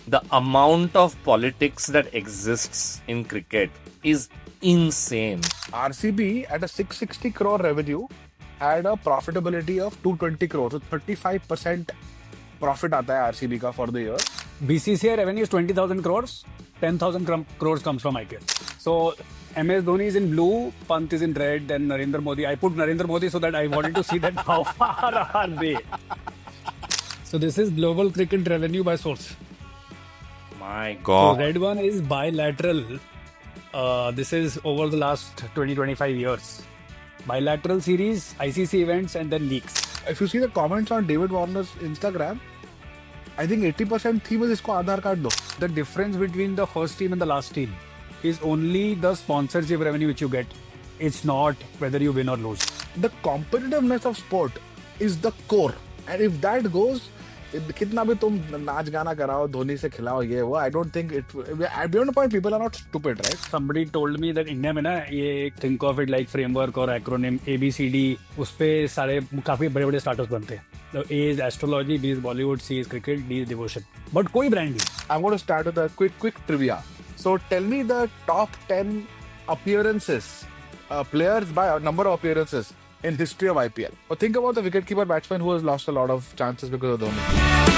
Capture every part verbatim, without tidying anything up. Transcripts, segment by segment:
the amount of politics that exists in cricket is insane. R C B at a six hundred sixty crore revenue had a profitability of two hundred twenty crores. So thirty-five percent profit आता है R C B का for the year. B C C I revenue is twenty thousand crores. ten thousand cr- crores comes from I P L. So M S Dhoni is in blue, Pant is in red, and Narendra Modi. I put Narendra Modi so that I wanted to see that how far are they. So this is global cricket revenue by source. My So God. red one is bilateral. Uh, this is over the last twenty to twenty-five years. Bilateral series, I C C events, and then leagues. If you see the comments on David Warner's Instagram, I think eighty percent theme is इसको Aadhaar card दो. The difference between the first team and the last team is only the sponsorship revenue which you get. It's not whether you win or lose. The competitiveness of sport is the core, and if that goes, कितना भी तुम नाच गाना कराओ, धोनी से खिलाओ ये वो, I don't think it. Beyond the point, people are not stupid, right? Somebody told me that India में ना ये think of it like framework or acronym A B C D, उस पे सारे काफी बड़े बड़े startups बनते हैं. The A is astrology, B is Bollywood, C is cricket, D is devotion. But कोई brand नहीं. I'm going to start with a quick, quick trivia. So tell me the top ten appearances, uh, players by a number of appearances in history of I P L. Or think about the wicketkeeper batsman who has lost a lot of chances because of Dhoni.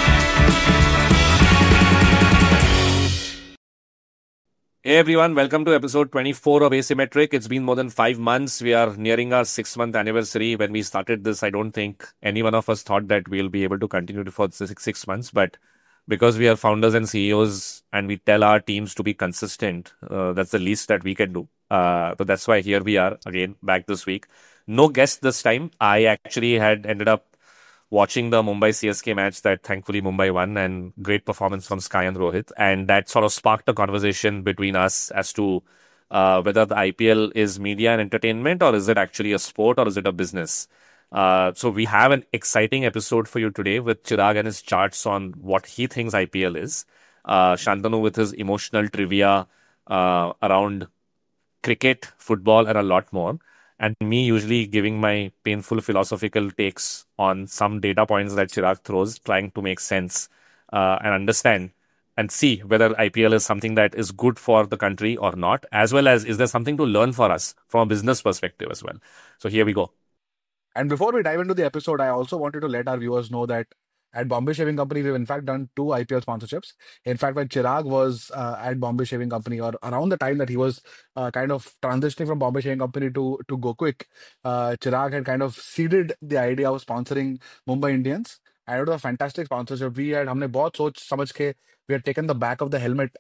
Hey everyone, welcome to episode twenty-four of Asymmetric. It's been more than five months. We are nearing our six-month anniversary. When we started this, I don't think any one of us thought that we'll be able to continue for six, six months. But because we are founders and C E Os and we tell our teams to be consistent, uh, that's the least that we can do. Uh, so that's why here we are again, back this week. No guest this time. I actually had ended up watching the Mumbai C S K match that thankfully Mumbai won, and great performance from Sky and Rohit. And that sort of sparked a conversation between us as to uh, whether the I P L is media and entertainment, or is it actually a sport, or is it a business? Uh, so we have an exciting episode for you today with Chirag and his charts on what he thinks I P L is. Uh, Shantanu with his emotional trivia uh, around cricket, football, and a lot more. And me usually giving my painful philosophical takes on some data points that Chirag throws, trying to make sense uh, and understand and see whether I P L is something that is good for the country or not, as well as is there something to learn for us from a business perspective as well. So here we go. And before we dive into the episode, I also wanted to let our viewers know that at Bombay Shaving Company, we've in fact done two I P L sponsorships. In fact, when Chirag was uh, at Bombay Shaving Company, or around the time that he was uh, kind of transitioning from Bombay Shaving Company to, to Go Quick, uh, Chirag had kind of seeded the idea of sponsoring Mumbai Indians. And it was a fantastic sponsorship. We had, हमने बहुत सोच समझ के, we had taken the back of the helmet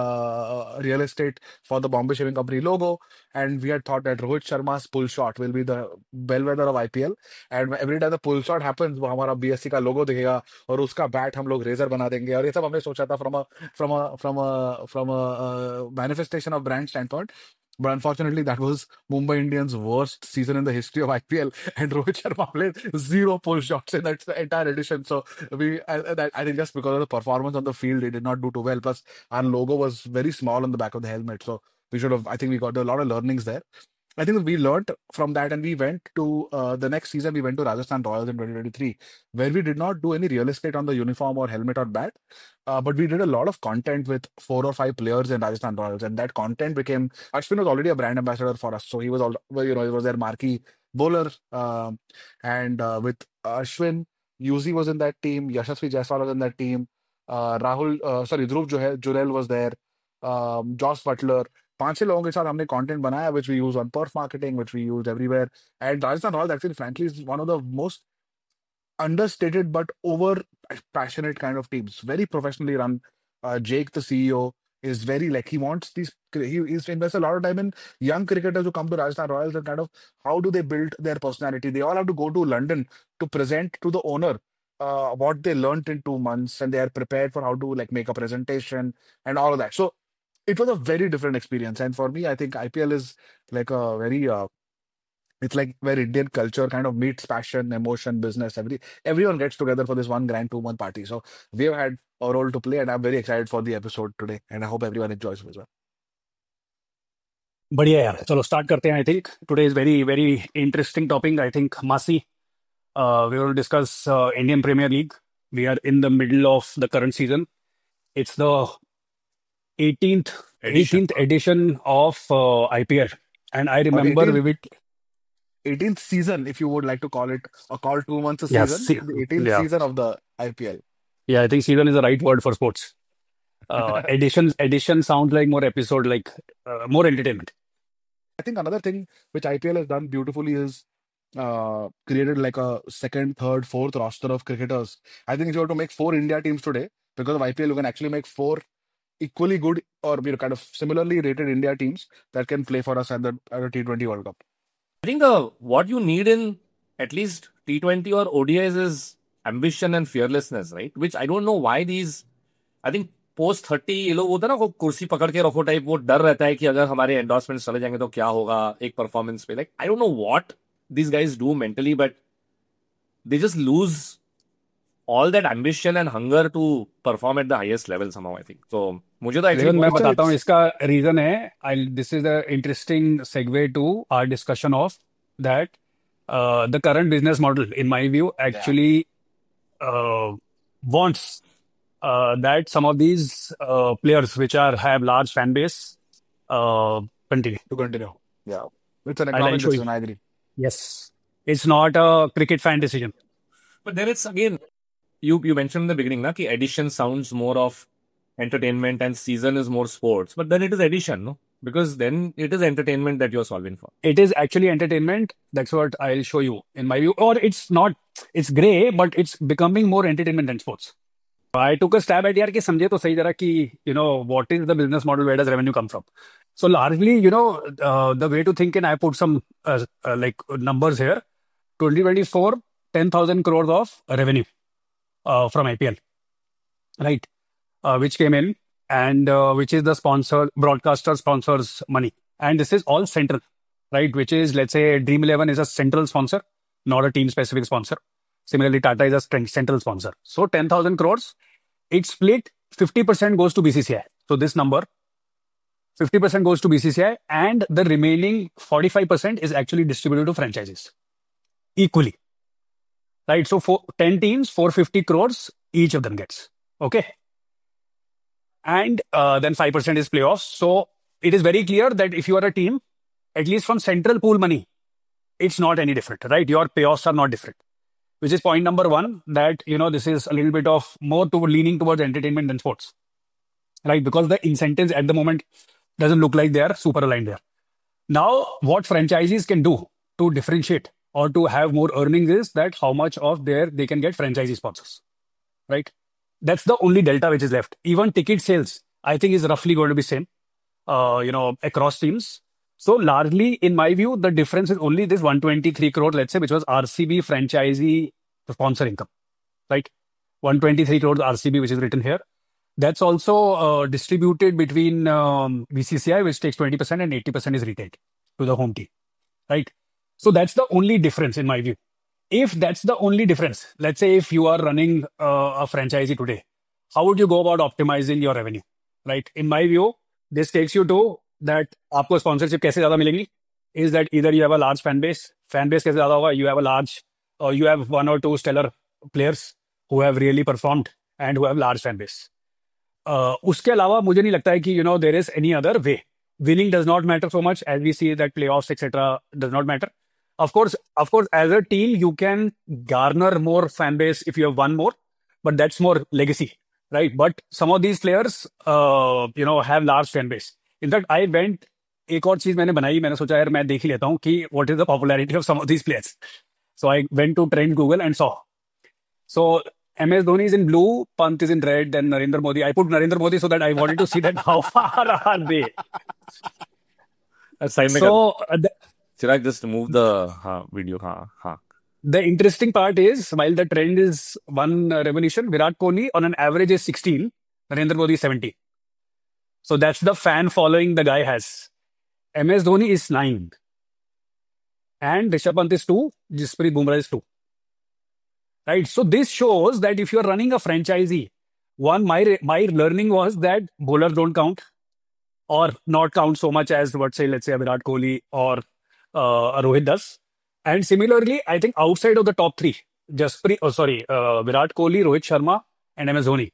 uh, real estate for the Bombay Shaving Company logo, and we had thought that Rohit Sharma's pull shot will be the bellwether of I P L. And every time the pull shot happens, वो हमारा B S C का logo दिखेगा और उसका bat हम लोग razor बना देंगे. और ये सब हमने सोचा था from a from a from a from a uh, manifestation of brand standpoint. But unfortunately, that was Mumbai Indians' worst season in the history of I P L, and Rohit Sharma played zero pull shots in that entire edition. So we, I, that, I think, just because of the performance on the field, he did not do too well. Plus, our logo was very small on the back of the helmet, so we should have. I think we got a lot of learnings there. I think we learned from that, and we went to uh, the next season. We went to Rajasthan Royals in twenty twenty-three, where we did not do any real estate on the uniform or helmet or bat, uh, but we did a lot of content with four or five players in Rajasthan Royals, and that content became. Ashwin was already a brand ambassador for us, so he was all well, you know, he was their marquee bowler, um, and uh, with Ashwin, Yuzi was in that team, Yashasvi Jaiswal was in that team, uh, Rahul, uh, sorry, Dhruv Johel, Jurel was there, um, Josh Butler. पांच छह लोगों के साथ हमने content बनाया which we use on perf marketing, which we used everywhere. And Rajasthan Royals actually, frankly, is one of the most understated but over passionate kind of teams. Very professionally run. Uh, Jake, the C E O, is very like he wants these. He he's invests a lot of time in young cricketers who come to Rajasthan Royals and kind of how do they build their personality. They all have to go to London to present to the owner uh, what they learned in two months, and they are prepared for how to like make a presentation and all of that. So it was a very different experience. And for me, I think I P L is like a very, uh, it's like where Indian culture kind of meets passion, emotion, business. Every everyone gets together for this one grand two month party. So we have had a role to play, and I'm very excited for the episode today. And I hope everyone enjoys it as well. बढ़िया यार, चलो start करते हैं. I think today is very very interesting topic. I think मासी we will discuss Indian premier league. We are in the middle of the current season. It's the eighteenth Edition. eighteenth edition of uh, I P L, and I Or remember eighteenth, vividly. eighteenth season, if you would like to call it, or call two months a Yes, season, see, the eighteenth yeah, season of the I P L. yeah. I think season is the right word for sports. Uh, edition edition sounds like more episode, like uh, more entertainment. I think another thing which I P L has done beautifully is uh, created like a second, third, fourth roster of cricketers. I think if you were to make four India teams today, because of I P L, you can actually make four equally good or you know, kind of similarly rated India teams that can play for us at the at the T twenty World Cup. I think the what you need in at least T twenty or O D Is is ambition and fearlessness, right? Which I don't know why these. I think post thirty ये लोग होता है ना, वो कुर्सी पकड़ के रखो टाइप, वो डर रहता है कि अगर हमारे एंडोर्समेंट चले जाएंगे तो क्या होगा एक परफॉर्मेंस पे. Like I don't know what these guys do mentally, but they just lose all that ambition and hunger to perform at the highest level somehow, I think. So मुझे तो actually लेकिन मैं Also, बताता हूँ it's इसका reason है. I this is the interesting segue to our discussion of that the current business model in my view yeah actually wants uh, that some of these uh, players which are have large fan base uh, continue. to continue. Yeah, it's an I'll, I'll economic show you. decision. I agree. Yes, it's not a cricket fan decision. But then it's again, you you mentioned in the beginning na ki edition sounds more of entertainment and season is more sports, but then it is edition, no? Because then it is entertainment that you're solving for. It is actually entertainment. That's what I'll show you in my view. Or it's not, it's gray, but it's becoming more entertainment than sports. I took a stab at यार कि समझे तो सही जरा कि you know what is the business model, where does revenue come from? So largely, you know, uh, the way to think, and I put some uh, uh, like numbers here. twenty twenty-four, ten thousand crores of revenue uh, from I P L, right? Uh, which came in, and uh, which is the sponsor, broadcaster sponsors money. And this is all central, right? Which is, let's say, Dream eleven is a central sponsor, not a team specific sponsor. Similarly, Tata is a cent- central sponsor. So ten thousand crores, it's split, fifty percent goes to B C C I. So this number, fifty percent goes to B C C I, and the remaining forty-five percent is actually distributed to franchises equally, right? So for ten teams, four hundred fifty crores, each of them gets. Okay. And uh, then five percent is playoffs. So it is very clear that if you are a team, at least from central pool money, it's not any different, right? Your payoffs are not different, which is point number one, that, you know, this is a little bit of more to leaning towards entertainment than sports, right? Because the incentives at the moment doesn't look like they are super aligned there. Now, what franchisees can do to differentiate or to have more earnings is that how much of their they can get franchisee sponsors, right? That's the only delta which is left. Even ticket sales, I think, is roughly going to be same, uh, you know, across teams. So largely, in my view, the difference is only this one hundred twenty-three crore, let's say, which was R C B franchisee sponsor income, right? one hundred twenty-three crores R C B, which is written here. That's also uh, distributed between um, B C C I, which takes twenty percent, and eighty percent is retained to the home team, right? So that's the only difference in my view. If that's the only difference, let's say if you are running uh, a franchisee today, how would you go about optimizing your revenue, right? In my view, this takes you to that आपको sponsorship कैसे ज़्यादा मिलेंगी, is that either you have a large fan base, fan base कैसे ज़्यादा होगा, you have a large, or you have one or two stellar players who have really performed and who have large fan base. Uh, उसके अलावा मुझे नहीं लगता है कि, you know, there is any other way. Winning does not matter so much, as we see that playoffs, et cetera, does not matter. Of course, of course, as a team, you can garner more fan base if you have one more, but that's more legacy, right? But some of these players, uh, you know, have large fan base. In fact, I went, एक और चीज मैंने बनाई, मैंने सोचा यार मैं देख ही लेता हूँ कि what is the popularity of some of these players. So I went to Trend Google and saw. So M S Dhoni is in blue, Pant is in red, then Narendra Modi. I put Narendra Modi so that I wanted to see that how far are they. Sign में कर. So uh, the, Chirag, just move the हाँ, video. हाँ, हाँ. the interesting part is, while the trend is one uh, revolution, Virat Kohli on an average is sixteen, Narendra Modi is seventy. So that's the fan following the guy has. M S Dhoni is nine. And Rishabh Pant is two, Jasprit Bumrah is two. Right? So this shows that if you're running a franchisee, one, my, my learning was that bowlers don't count, or not count so much as, what say, let's say, a Virat Kohli or uh, a Rohit does. And similarly, I think outside of the top three, Jasprit, oh sorry, uh, Virat Kohli, Rohit Sharma, and M S Dhoni,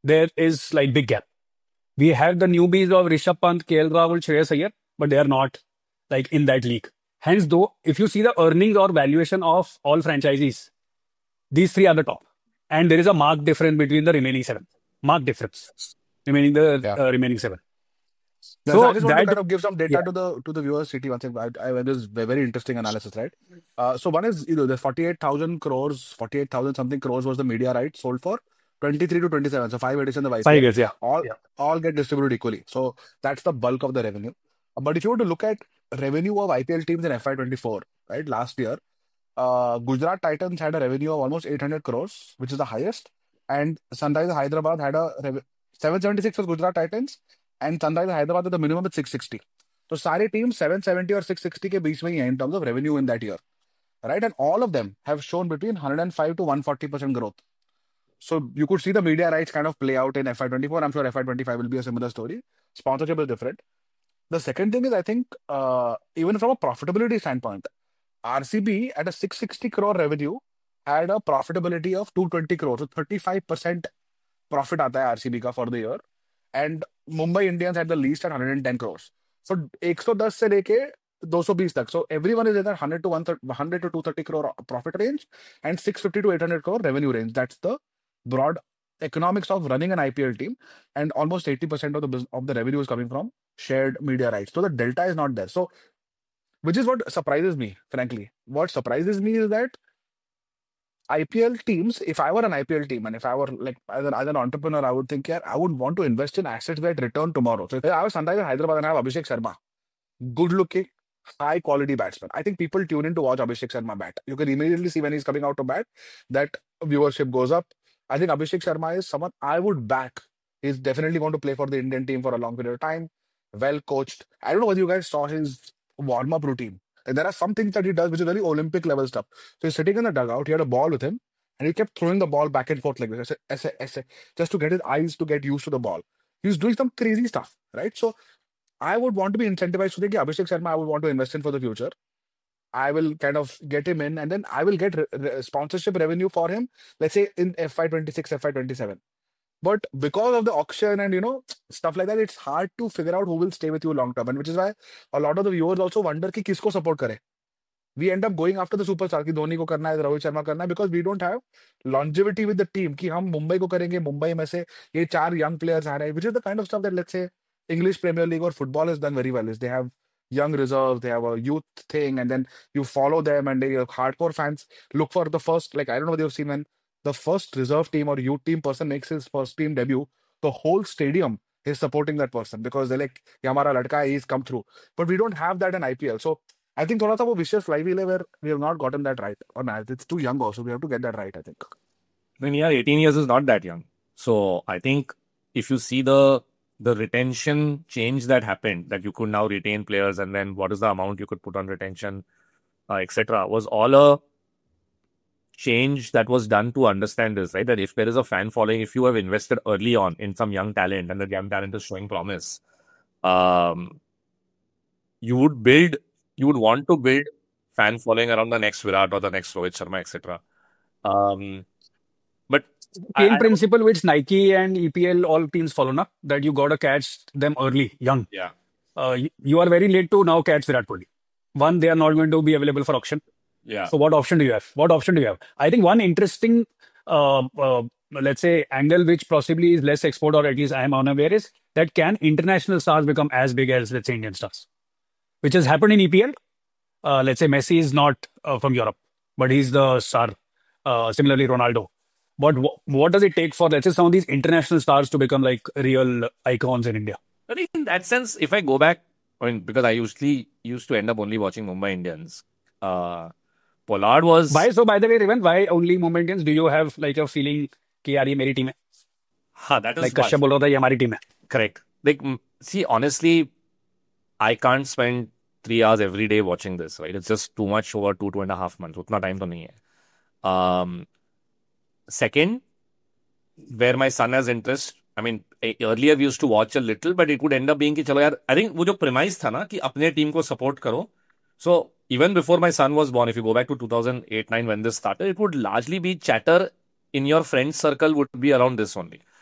there is like big gap. We have the newbies of Rishabh Pant, K L Rahul, Shreyas Iyer, but they are not like in that league. Hence, though, if you see the earnings or valuation of all franchisees, these three are the top. And there is a marked difference between the remaining seven. Marked difference. Remaining the Yeah. uh, remaining seven. Yeah, so So I just want to that, kind of give some data yeah, to the to the viewers, City. One thing, I, I this is a very interesting analysis, right? Uh, so one is, you know, the forty-eight thousand crores, forty-eight thousand something crores was the media rights sold for twenty-three to twenty-seven. So five editions of five I P L, years, yeah. all Yeah. all get distributed equally. So that's the bulk of the revenue. But if you were to look at revenue of I P L teams in F Y twenty-four, right, last year, uh, Gujarat Titans had a revenue of almost eight hundred crores, which is the highest, and Sunrisers Hyderabad had a rev- seven seventy-six for Gujarat Titans, and Sunrisers Hyderabad at the minimum at six sixty. So सारे teams seven seventy or six sixty के बीच में ही हैं in terms of revenue in that year, right? And all of them have shown between one hundred five to one hundred forty percent growth. So you could see the media rights kind of play out in F Y twenty-four. I'm sure F Y twenty-five will be a similar story. Sponsorship is different. The second thing is, I think, uh, even from a profitability standpoint, R C B at a six sixty crore revenue had a profitability of two twenty crores. So thirty-five percent profit आता है R C B का for the year. And Mumbai Indians had the least at one hundred ten crores. So one ten से लेके two twenty तक. So everyone is in that one hundred to one hundred to two thirty crore profit range and six fifty to eight hundred crore revenue range. That's the broad economics of running an I P L team, and almost eighty percent of the bus- of the revenue is coming from shared media rights. So the delta is not there. So which is what surprises me, frankly. What surprises me is that I P L teams, if I were an I P L team and if I were like as an, as an entrepreneur, I would think, yeah, I would want to invest in assets that return tomorrow. So if I was Sunrisers Hyderabad and I have Abhishek Sharma, good looking, high quality batsman. I think people tune in to watch Abhishek Sharma bat. You can immediately see when he's coming out to bat that viewership goes up. I think Abhishek Sharma is someone I would back. He's definitely going to play for the Indian team for a long period of time. Well coached. I don't know whether you guys saw his warm up routine. And there are some things that he does which is very Olympic level stuff. So he's sitting in the dugout. He had a ball with him, and he kept throwing the ball back and forth like this, ऐसे- ऐसे- just to get his eyes to get used to the ball. He was doing some crazy stuff, right? So I would want to be incentivized to think, yeah, Abhishek Sharma, I would want to invest in for the future. I will kind of get him in, and then I will get re- re- sponsorship revenue for him, let's say in F Y twenty-six, F Y twenty-seven. But because of the auction and you know stuff like that, it's hard to figure out who will stay with you long term, and which is why a lot of the viewers also wonder कि किसको support करे. We end up going after the superstar कि धोनी को करना है, रोहित शर्मा करना है, because we don't have longevity with the team कि हम मुंबई को करेंगे, मुंबई में से ये चार young players आ रहे हैं, which is the kind of stuff that let's say English Premier League or football has done very well. Is they have young reserves, they have a youth thing, and then you follow them, and they hardcore fans look for the first. Like I don't know whether you've seen when the first reserve team or youth team person makes his first team debut, the whole stadium is supporting that person because they're like, "ये हमारा लड़का है, he's come through." But we don't have that in I P L. So I think थोड़ा सा वो vicious flywheel है where we have not gotten that right. Or not, it's too young also. We have to get that right, I think. Then yeah, eighteen years is not that young. So I think if you see the the retention change that happened, that you could now retain players, and then what is the amount you could put on retention, uh, et cetera, was all a change that was done to understand this, right? That if there is a fan following, if you have invested early on in some young talent and the young talent is showing promise, um, you would build, you would want to build fan following around the next Virat or the next Rohit Sharma, et cetera. Um, but I, Same I principle which Nike and E P L all teams follow now, that you gotta catch them early, young. yeah, Uh, you, you are very late to now catch Virat Kohli. One, they are not going to be available for auction. yeah, So what option do you have? What option do you have? I think one interesting, uh, uh, let's say, angle which possibly is less export, or at least I am unaware, is that can international stars become as big as, let's say, Indian stars? Which has happened in E P L. Uh, let's say Messi is not uh, from Europe, but he's the star. Uh, similarly, Ronaldo. But wh- what does it take for, let's say, some of these international stars to become like real icons in India? I think in that sense, if I go back, I mean, because I usually used to end up only watching Mumbai Indians, uh, Pollard was. Why? So, by the way, Revan, why only Mumbai Indians? Do you have like a feeling कि यार ये मेरी team है? Ha, that is Like one. Kashyap बोल रहा था ये हमारी team है. Correct. Like, mm, see, honestly, I can't spend three hours every day watching this, right? It's just too much over two, two and a half months. उतना time तो नहीं है. Um, second, where my son has interest, I mean, e- earlier we used to watch a little, but it would end up being कि चलो यार, I think वो जो premise था ना कि अपने team को support करो. So even before my son was born, if you go back to two thousand eight nine when this started, it would largely be chatter in your friend circle would be around this only.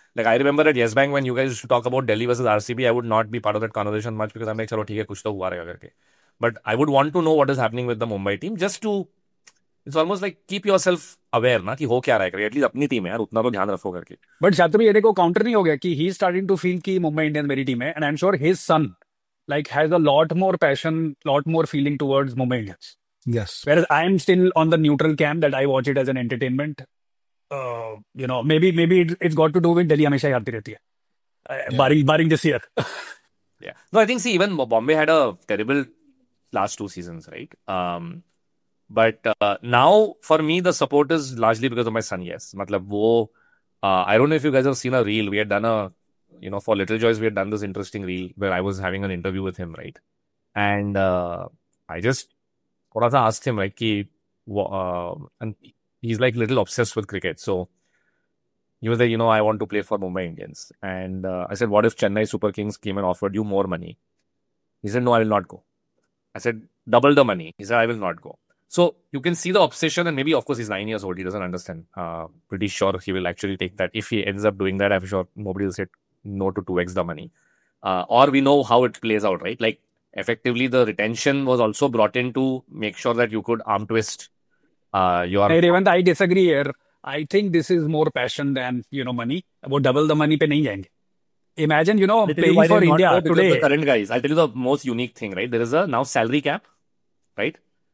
Like I remember at Yes Bank when you guys used to talk about Delhi versus R C B, I would not be part of that conversation much because I'm like, chalo, theek hai, kuch to hua rahega karke. But I would want to know what is happening with the Mumbai team just to. It's almost like keep yourself aware ना कि हो क्या रहा है करके. At least अपनी team है यार, उतना तो ध्यान रखो करके. But Shatra ये देखो counter नहीं हो गया कि he is starting to feel कि Mumbai Indians मेरी टीम है, and I'm sure his son like has a lot more passion, lot more feeling towards Mumbai Indians. Yes. Whereas I'm still on the neutral camp that I watch it as an entertainment. Uh, you know, maybe maybe it, it's got to do with Delhi हमेशा ही हारती रहती है. Uh, Yeah. barring barring this year. Yeah. No, I think see even Bombay had a terrible last two seasons, right? Um, but uh, now for me the support is largely because of my son. Yes, matlab wo. Uh, I don't know if you guys have seen a reel. We had done a, you know, for Little Joys we had done this interesting reel where I was having an interview with him, right? And uh, I just थोड़ा सा asked him like कि, uh, and he's like little obsessed with cricket, so. He was like, you know, I want to play for Mumbai Indians. And uh, I said, what if Chennai Super Kings came and offered you more money? He said, no, I will not go. I said, double the money. He said, I will not go. So you can see the obsession, and maybe, of course, he's nine years old. He doesn't understand. Uh, pretty sure he will actually take that. If he ends up doing that, I'm sure nobody will say no to two x the money. Uh, or we know how it plays out, right? Like, effectively, the retention was also brought in to make sure that you could arm twist uh, your... Hey, Revant, I disagree here. I think this is more passion than, you know, money. About double the money पे नहीं जाएंगे. Imagine, you know, Literally, paying why for did not India go? Because today. the current guys, I'll tell you the most unique thing, right? There is a now salary cap, right?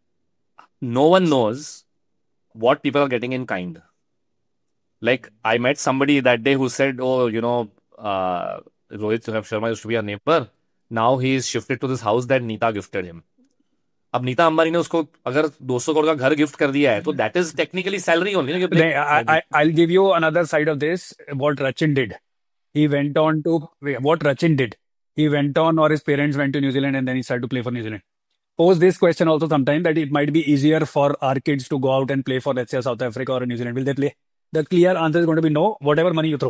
No one knows what people are getting in kind. Like, I met somebody that day who said, oh, you know, uh, Rohit Sharma used to be our neighbor. Now he's shifted to this house that Neeta gifted him. अब नीता अंबानी ने उसको अगर two hundred crore का घर gift कर दिया है तो that is technically salary only. I, I, I'll give you another side of this. What Rachin did. He went on to, what Rachin did. He went on, or his parents went to New Zealand and then he started to play for New Zealand. Pose this question also sometime that it might be easier for our kids to go out and play for, let's say, South Africa or New Zealand. Will they play? The clear answer is going to be no, whatever money you throw.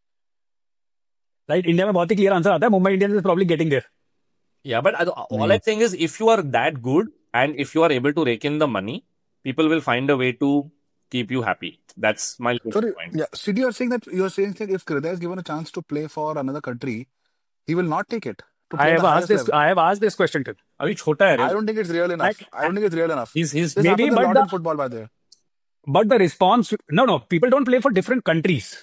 Right? India में बहुत ही clear answer आता है. Mumbai Indians is probably getting there. Yeah, but all mm. I'm saying is if you are that good and if you are able to rake in the money, people will find a way to keep you happy. That's my Sorry, point. Yeah, Sidhu, you're saying that you're saying that if Hriday is given a chance to play for another country, he will not take it. I have asked this. Level. I have asked this question to him. Abhi chota hai, I don't think it's real enough. Like, I don't think it's real enough. He's he's this maybe, happens a but lot the, in football by there. But the response, no, no, people don't play for different countries.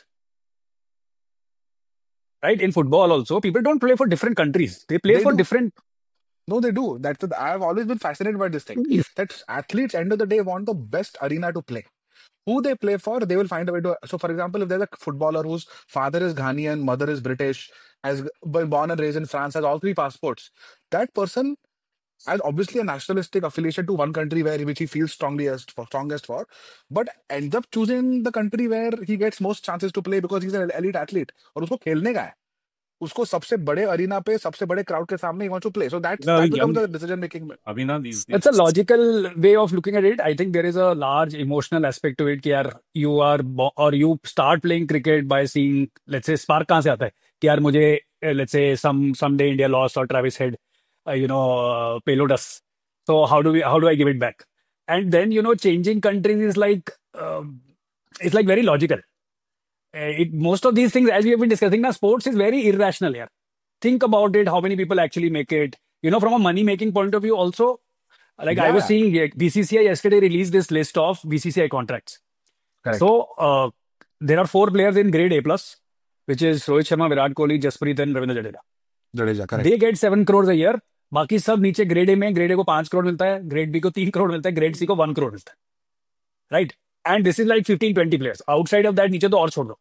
Right? In football also, people don't play for different countries. They play they for do. different. No, they do. That's the, I've always been fascinated by this thing. That athletes, end of the day, want the best arena to play. Who they play for, they will find a way to. So, for example, if there's a footballer whose father is Ghanaian, mother is British, has been born and raised in France, has all three passports, that person has obviously a nationalistic affiliation to one country where which he feels strongest for, strongest for, but ends up choosing the country where he gets most chances to play because he's an elite athlete. और उसको खेलने का है. उसको सबसे बड़े arena पे सबसे बड़े crowd के सामने he wants to play. So that's, no, that becomes the decision making. Abhinav, these, these. It's a logical way of looking at it. I think there is a large emotional aspect to it. कि यार you are or you start playing cricket by seeing, let's say, spark कहाँ से आता है? कि यार मुझे, let's say, some someday India lost or Travis Head, uh, you know, uh, payload us. So how do we? How do I give it back? And then, you know, changing countries is like um, it's like very logical. It, most of these things, as we have been discussing now, sports is very irrational here. Think about it, how many people actually make it. You know, from a money-making point of view also, like yeah. I was seeing, B C C I yesterday released this list of B C C I contracts. Correct. So, uh, there are four players in grade A+, plus, which is Rohit Sharma, Virat Kohli, Jasprit and Ravindra Jadeja. Jadeja, correct. They get seven crores a year. बाकी सब नीचे grade A में, grade A को five crore मिलता है, grade B को three crore मिलता है, grade C को one crore मिलता है. Right? And this is like fifteen twenty players. Outside of that, नीचे तो और छोड़ दो.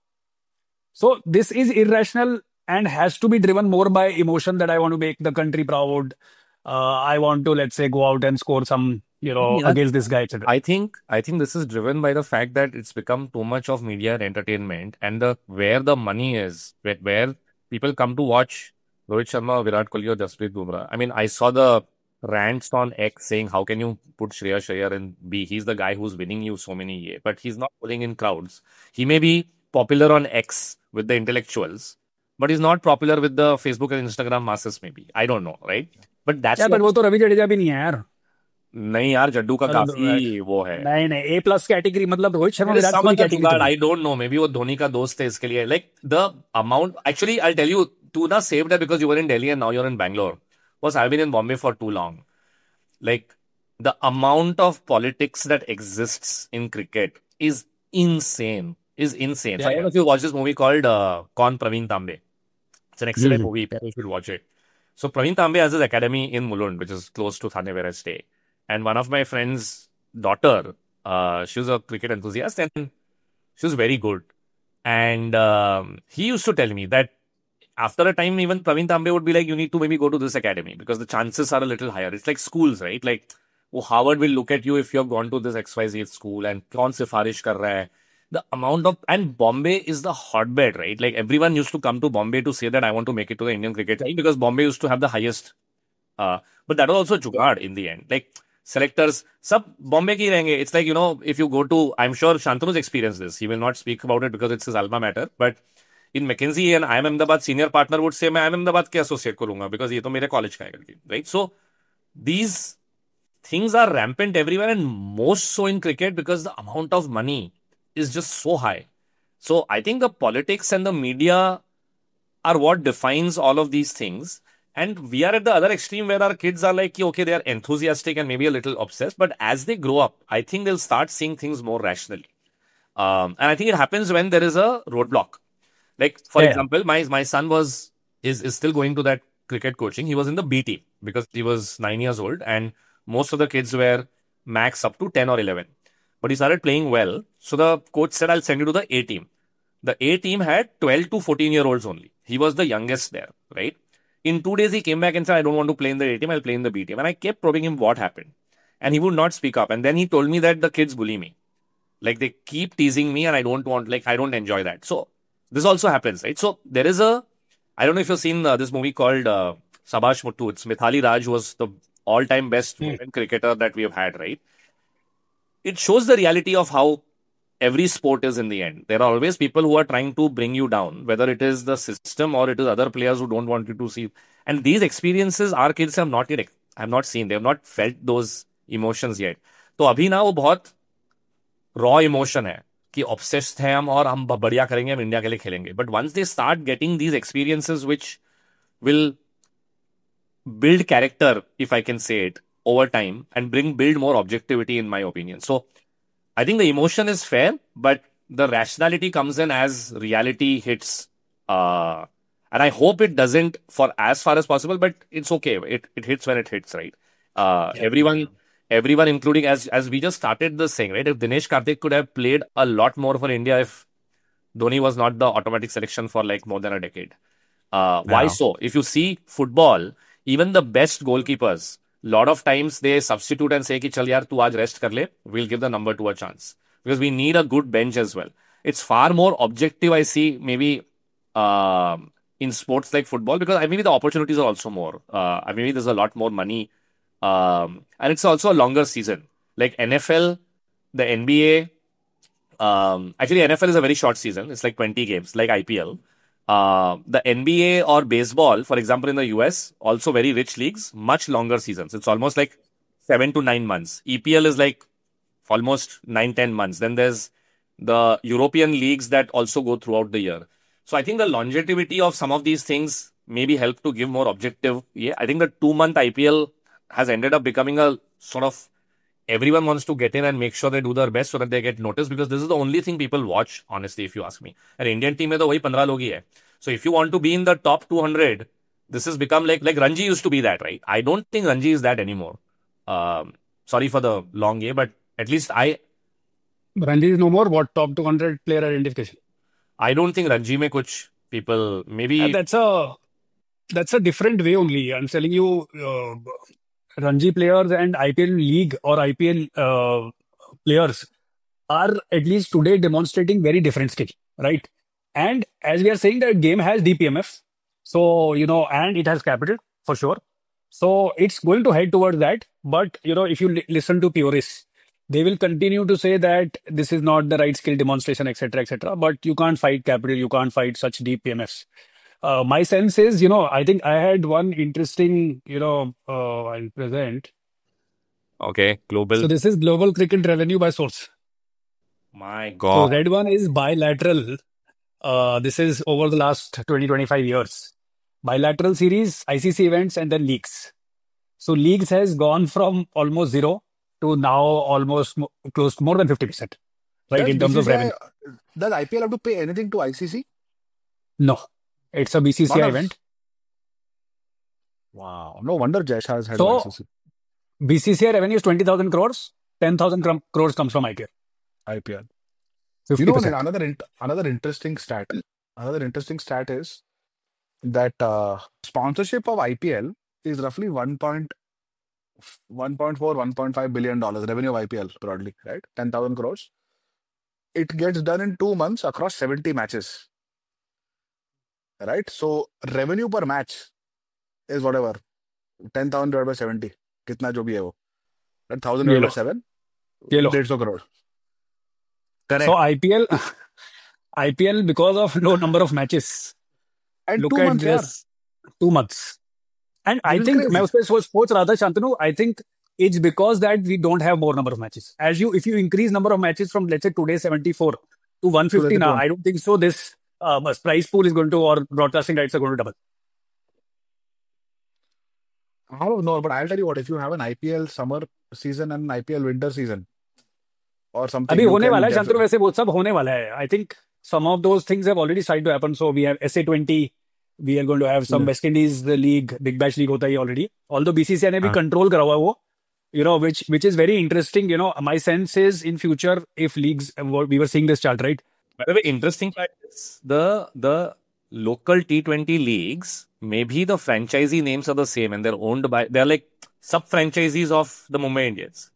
So this is irrational and has to be driven more by emotion that I want to make the country proud. Uh, I want to, let's say, go out and score some, you know, yeah, against this guy, et cetera. I think I think this is driven by the fact that it's become too much of media and entertainment, and the where the money is, where, where people come to watch Rohit Sharma, Virat Kohli or Jasprit Bumrah. I mean, I saw the rants on X saying, how can you put Shreyas Iyer in B? He's the guy who's winning you so many years, but he's not pulling in crowds. He may be popular on X with the intellectuals, but he's not popular with the Facebook and Instagram masses maybe. I don't know, right? But that's... Yeah, but वो तो रवि जडेजा भी नहीं है यार. नहीं यार, जड्डू का No, no, no, right. काफी वो है. नहीं नहीं, ए प्लस कैटेगरी मतलब Rohit Sharma There is Virat some Kohli other category तो जुगाड़. नहीं. I don't know. Maybe वो धोनी का दोस्त है इसके लिए. Like the amount. Actually, I'll tell you. तू ना saved है because you were in Delhi and now you're in Bangalore. Was I've been in Bombay for too long. Like the amount of politics that exists in cricket is insane. Is insane. So Yeah, I don't yeah. know if you watched this movie called uh, Kaun Praveen Tambe. It's an excellent Hmm. movie. People should watch it. So Praveen Tambe has his academy in Mulund, which is close to Thane where I stay. And one of my friend's daughter, uh, she was a cricket enthusiast and she was very good. And um, he used to tell me that after a time, even Praveen Tambe would be like, you need to maybe go to this academy because the chances are a little higher. It's like schools, right? Like, oh, Harvard will look at you if you have gone to this X Y Z school and kaun sifarish kar raha hai. The amount of, and Bombay is the hotbed, right? Like everyone used to come to Bombay to say that I want to make it to the Indian cricket team because Bombay used to have the highest. Uh, but that was also jugaad in the end. Like selectors, sub Bombay ki rahenge. It's like, you know, if you go to, I'm sure Shantanu's experienced this. He will not speak about it because it's his alma mater. But in McKinsey and I I M Ahmedabad, senior partner would say, मैं I I M Ahmedabad के associate करूंगा because ये तो मेरे college का है करके, right? So these things are rampant everywhere and most so in cricket because the amount of money is just so high. So I think the politics and the media are what defines all of these things. And we are at the other extreme where our kids are like, okay, they are enthusiastic and maybe a little obsessed. But as they grow up, I think they'll start seeing things more rationally. Um, and I think it happens when there is a roadblock. Like, for Yeah. example, my my son was is, is still going to that cricket coaching. He was in the B team because he was nine years old, and most of the kids were max up to ten or eleven. But he started playing well. So the coach said, I'll send you to the A team. The A team had twelve to fourteen year olds only. He was the youngest there, right? In two days, he came back and said, I don't want to play in the A team, I'll play in the B team. And I kept probing him what happened. And he would not speak up. And then he told me that the kids bully me. Like they keep teasing me and I don't want, like, I don't enjoy that. So this also happens, right? So there is a, I don't know if you've seen uh, this movie called uh, Sabash Muttu. It's Mithali Raj was the all-time best Hmm. women cricketer that we have had, right? It shows the reality of how every sport is in the end. There are always people who are trying to bring you down, whether it is the system or it is other players who don't want you to see. And these experiences our kids have not yet have not seen. They have not felt those emotions yet. तो अभी ना वो बहुत raw emotion है कि obsessed हैं हम और हम बढ़िया करेंगे, हम इंडिया के लिए खेलेंगे. But once they start getting these experiences which will build character, if I can say it, over time and bring build more objectivity in my opinion. So I think the emotion is fair, but the rationality comes in as reality hits. Uh, and I hope it doesn't for as far as possible, but it's okay. It it hits when it hits, right? Uh, Yeah. everyone, everyone, including as as we just started this thing, right? If Dinesh Karthik could have played a lot more for India if Dhoni was not the automatic selection for like more than a decade. Uh, why Yeah. so? If you see football, even the best goalkeepers, lot of times they substitute and say कि चल यार तू आज rest कर ले, we'll give the number two a chance because we need a good bench as well. It's far more objective, I see, maybe uh, in sports like football because uh, maybe the opportunities are also more. Uh, maybe there's a lot more money, um, and it's also a longer season. Like N F L, the N B A. Um, actually, N F L is a very short season. It's like twenty games, like I P L. Uh, the N B A or baseball, for example, in the U S, also very rich leagues, much longer seasons. It's almost like seven to nine months. E P L is like almost nine, ten months. Then there's the European leagues that also go throughout the year. So I think the longevity of some of these things maybe help to give more objective. Yeah, I think the two month I P L has ended up becoming a sort of everyone wants to get in and make sure they do their best so that they get noticed because this is the only thing people watch, honestly, if you ask me. And Indian team में तो वही पंद्रह लोग ही है. So if you want to be in the top two hundred, this has become like, like Ranji used to be that, right? I don't think Ranji is that anymore. Um, sorry for the long year, but at least I, Ranji is no more. What top two hundred player identification? I don't think Ranji में कुछ people, maybe, Uh, that's a that's a different way only. I'm telling you, uh, Ranji players and I P L league or I P L uh, players are at least today demonstrating very different skill, right? And as we are saying, the game has D P M F, so you know, and it has capital for sure. So it's going to head towards that. But you know, if you li- listen to purists, they will continue to say that this is not the right skill demonstration, et cetera, et cetera. But you can't fight capital, you can't fight such D P M Fs. Uh, my sense is, you know, I think I had one interesting, you know, uh, I'll present. Okay, So global. this is global cricket revenue by source. My So God. red one is bilateral. Uh, this is over the last twenty, twenty-five years. Bilateral series, I C C events, and then leagues. So leagues has gone from almost zero to now almost mo- close to more than fifty percent, right, Does in terms of B C C I, revenue. does I P L have to pay anything to I C C? No, it's a Not B C C I a. event. Wow. No wonder Jesh has head of So I C C. B C C I revenue is twenty thousand crores. ten thousand crom- crores comes from I P L. I P L. You know, fifty percent. another int- another interesting stat. Another interesting stat is that uh, sponsorship of I P L is roughly one point one point four, one point five billion dollars revenue of I P L broadly, right? ten thousand crores. It gets done in two months across seventy matches, right? So revenue per match is whatever ten thousand divided by seventy. कितना जो भी है वो one thousand ये divided by low, seven, ये लो. one hundred crore. So Correct. I P L, I P L because of low number of matches. And Look two at months, यार. this, two months. And I This is think मैं crazy. उस पे सोच सोच रहा था Shantanu. I think it's because that we don't have more number of matches. As you, if you increase number of matches from let's say today's seventy-four to one So fifty that's now, one. I don't think so. This uh, price pool is going to, or broadcasting rights are going to double. I don't know, but I'll tell you what, if you have an I P L summer season and an I P L winter season or something, अभी you होने can वाला है Shantanu. definitely. वैसे वो सब होने वाला है. I think some of those things have already started to happen. So we have S A twenty. We are going to have some Yeah. West Indies the league, Big Bash league होता है already. Although B C C I ने भी हाँ. control करा हुआ है वो, you know, which which is very interesting. You know, my sense is in future if leagues, we were seeing this chart, right? By the way, interesting fact is the the local T twenty leagues, maybe the franchisee names are the same and they're owned by, they're like sub-franchisees of the Mumbai Indians.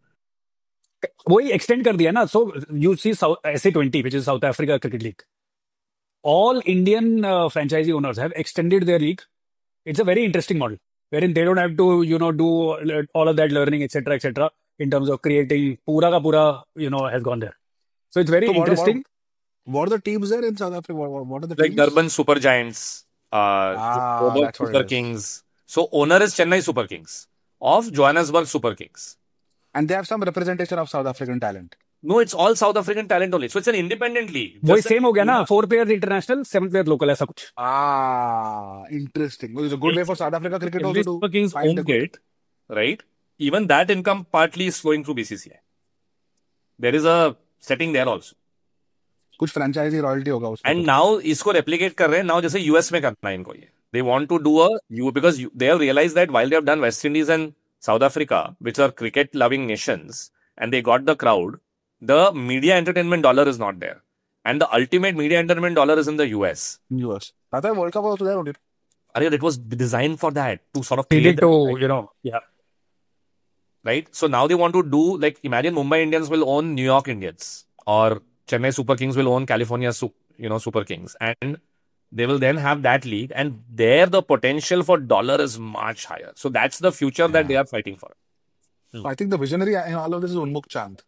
वही extend कर दिया ना. So you see South, S A twenty, which is South Africa Cricket League. All Indian uh, franchisee owners have extended their league. It's a very interesting model wherein they don't have to, you know, do all of that learning, et cetera, et cetera, in terms of creating. Pura ka pura, you know, has gone there. So it's very So what, what, interesting. what are the teams there in South Africa? What, what are the Like teams? Durban Super Giants, uh, Ah, Joburg that's what Super it is. Kings. So owner is Chennai Super Kings of Johannesburg Super Kings. And they have some representation of South African talent. No, it's all South African talent only. So it's an independent league. वही Just like same हो गया ना. Pune. Four player international, seven player local, ऐसा कुछ. Ah, interesting. Well, it's a good way for South Africa cricket Every also Super to Kings find a own good. it, right? Even that income partly is flowing through B C C I. There is a setting there also. कुछ franchisee royalty होगा उसमें And तो. now इसको replicate कर रहे हैं. Now जैसे U S में करना है इनको ये. They want to do a you because you, they have realized that while they have done West Indies and South Africa, which are cricket loving nations, and they got the crowd, the media entertainment dollar is not there. And the ultimate media entertainment dollar is in the U S. U S. I thought World Cup was also there only. Arey, it was designed for that, to sort of They create did that, to, right? you know, yeah. Right? So now they want to do, like, imagine Mumbai Indians will own New York Indians, or Chennai Super Kings will own California, Su- you know, Super Kings, and they will then have that league, and there the potential for dollar is much higher. So that's the future that they Yeah. are fighting for. I think the visionary in all of this is Unmukh Chand.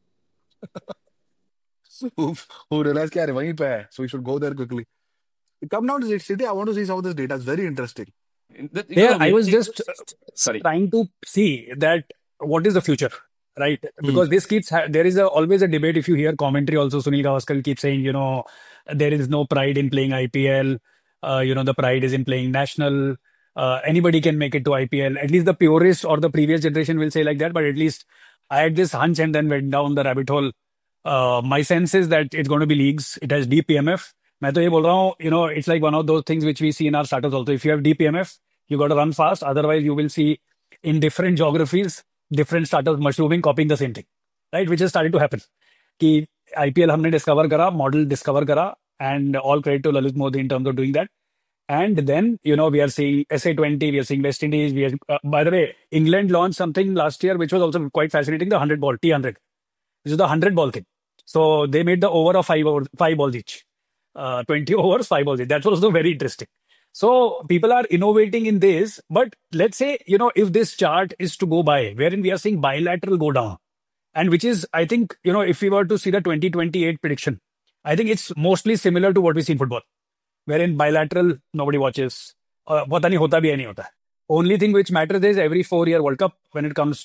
who, who realized that वहीं पे है, so we should go there quickly. Come down to the city. I want to see some of this data. It's very interesting. The- you Yeah, know, I was we- just sorry. trying to see that what is the future, right? Hmm. Because this keeps ha- there is a, always a debate. If you hear commentary, also Sunil Gavaskar keeps saying, you know, there is no pride in playing I P L. Uh, you know, the pride is in playing national. Uh, anybody can make it to I P L. At least the purist or the previous generation will say like that. But at least I had this hunch and then went down the rabbit hole. Uh, my sense is that it's going to be leagues. It has D P M F. मैं तो ये बोल रहा हूँ, you know, it's like one of those things which we see in our startups also. If you have D P M F, you got to run fast. Otherwise, you will see in different geographies, different startups mushrooming, copying the same thing, right? Which is starting to happen. कि I P L हमने discover करा, model discover करा, and all credit to Lalit Modi in terms of doing that. And then, you know, we are seeing S A twenty, we are seeing West Indies. We are, uh, by the way, England launched something last year, which was also quite fascinating, the one hundred ball, T one hundred. This is the one hundred ball thing. So they made the over of five, over, five balls each. Uh, twenty overs, five balls each. That's also very interesting. So people are innovating in this. But let's say, you know, if this chart is to go by, wherein we are seeing bilateral go down, and which is, I think, you know, if we were to see the twenty twenty-eight prediction, I think it's mostly similar to what we see in football, wherein bilateral, nobody watches. Uh, पता नहीं होता भी है नहीं होता. Only thing which matters is every four-year World Cup when it comes to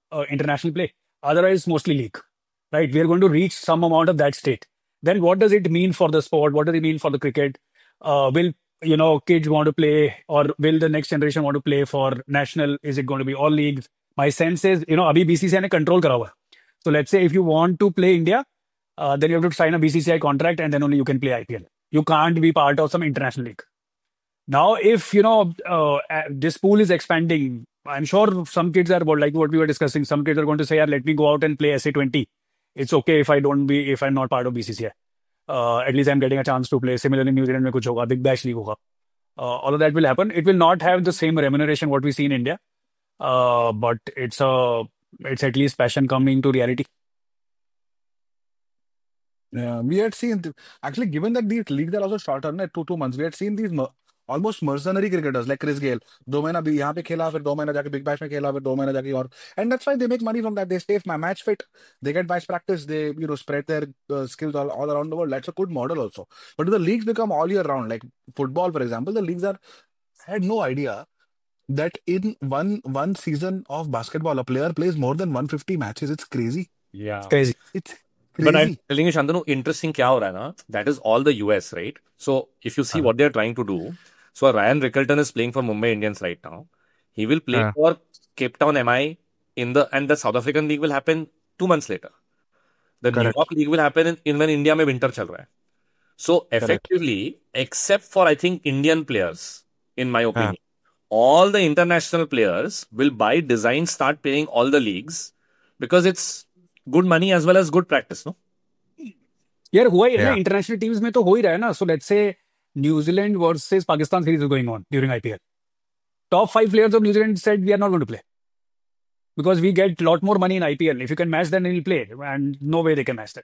uh, international play. Otherwise, mostly league. Right? We are going to reach some amount of that state. Then what does it mean for the sport? What does it mean for the cricket? Uh, will you know kids want to play, or will the next generation want to play for national? Is it going to be all leagues? My sense is, you know, abhi B C C I ने control करा हुआ है. So let's say if you want to play India, uh, then you have to sign a B C C I contract, and then only you can play I P L. You can't be part of some international league. Now, if you know uh, uh, this pool is expanding, I'm sure some kids are like what we were discussing. Some kids are going to say, "Yeah, let me go out and play S A twenty. It's okay if I don't be if I'm not part of B C C I. Uh, at least I'm getting a chance to play." Similarly, New Zealand में कुछ होगा, Big Bash League होगा. Uh, all of that will happen. It will not have the same remuneration what we see in India, uh, but it's a it's at least passion coming to reality. Yeah, we had seen th- actually, given that these leagues are also shorter, na, two two months, we had seen these mer- almost mercenary cricketers like Chris Gayle. दो महीना भी यहाँ पे खेला, फिर दो महीना जाके बिग बैश में खेला, फिर दो महीना जाके और, and that's why they make money from that. They stay ma- match fit, they get match practice, they you know spread their uh, skills all, all around the world. That's a good model also. But the leagues become all year round, like football, for example, the leagues are. I had no idea that in one one season of basketball, a player plays more than one hundred fifty matches. It's crazy. Yeah. It's crazy. It's But I'm crazy. telling you, Shantanu, interesting क्या हो रहा है ना? That is all the U S, right? So if you see हाँ what they're trying to do, so Ryan Rickelton is playing for Mumbai Indians right now. He will play हाँ for Cape Town M I in the and the South African League will happen two months later. The New correct York League will happen in, in when India में winter चल रहा है. So correct effectively, except for I think Indian players, in my हाँ opinion, all the international players will by design start playing all the leagues because it's good money as well as good practice, no? यार हुआ ही है ना, या international teams में तो हो ही रहा है ना. So let's say New Zealand versus Pakistan series is going on during IPL. Top five players of New Zealand said we are not going to play because we get a lot more money in I P L. If you can match, then we'll play, and no way they can match that.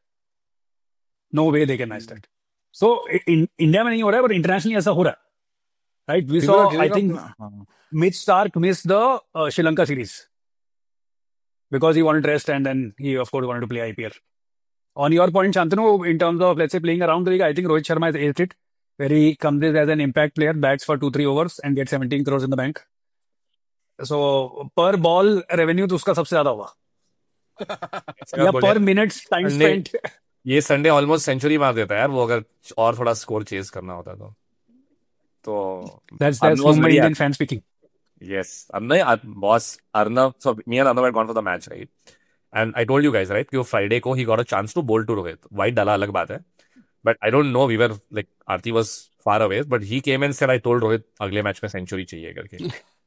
No way they can match that. So in India में नहीं हो रहा है, but internationally ऐसा हो रहा है. Right? We People are saw, I giving up. think, हाँ. Mitch Stark missed the uh, Sri Lanka series because he wanted rest, and then he, of course, wanted to play I P L. On your point, Shantanu, in terms of, let's say, playing around the league, I think Rohit Sharma has aced it, where he comes in as an impact player, bats for two, three overs, and gets seventeen crores in the bank. So, per ball revenue तो उसका सबसे ज्यादा होगा, ऐसा या बोले per minutes time Sunday spent. ये Sunday almost century मार देता है यार वो, अगर और थोड़ा स्कोर चेज करना होता तो तो That's that's Arnav was Mumbai very Indian happy. fan speaking. Yes, Arnav, boss Arnav. So me and Arnav had gone for the match, right? And I told you guys, right, कि वो Friday को he got a chance to bowl to Rohit. White डाला अलग बात है, but I don't know. We were like Aarti was far away, but he came and said, I told Rohit अगले match में century चाहिए करके.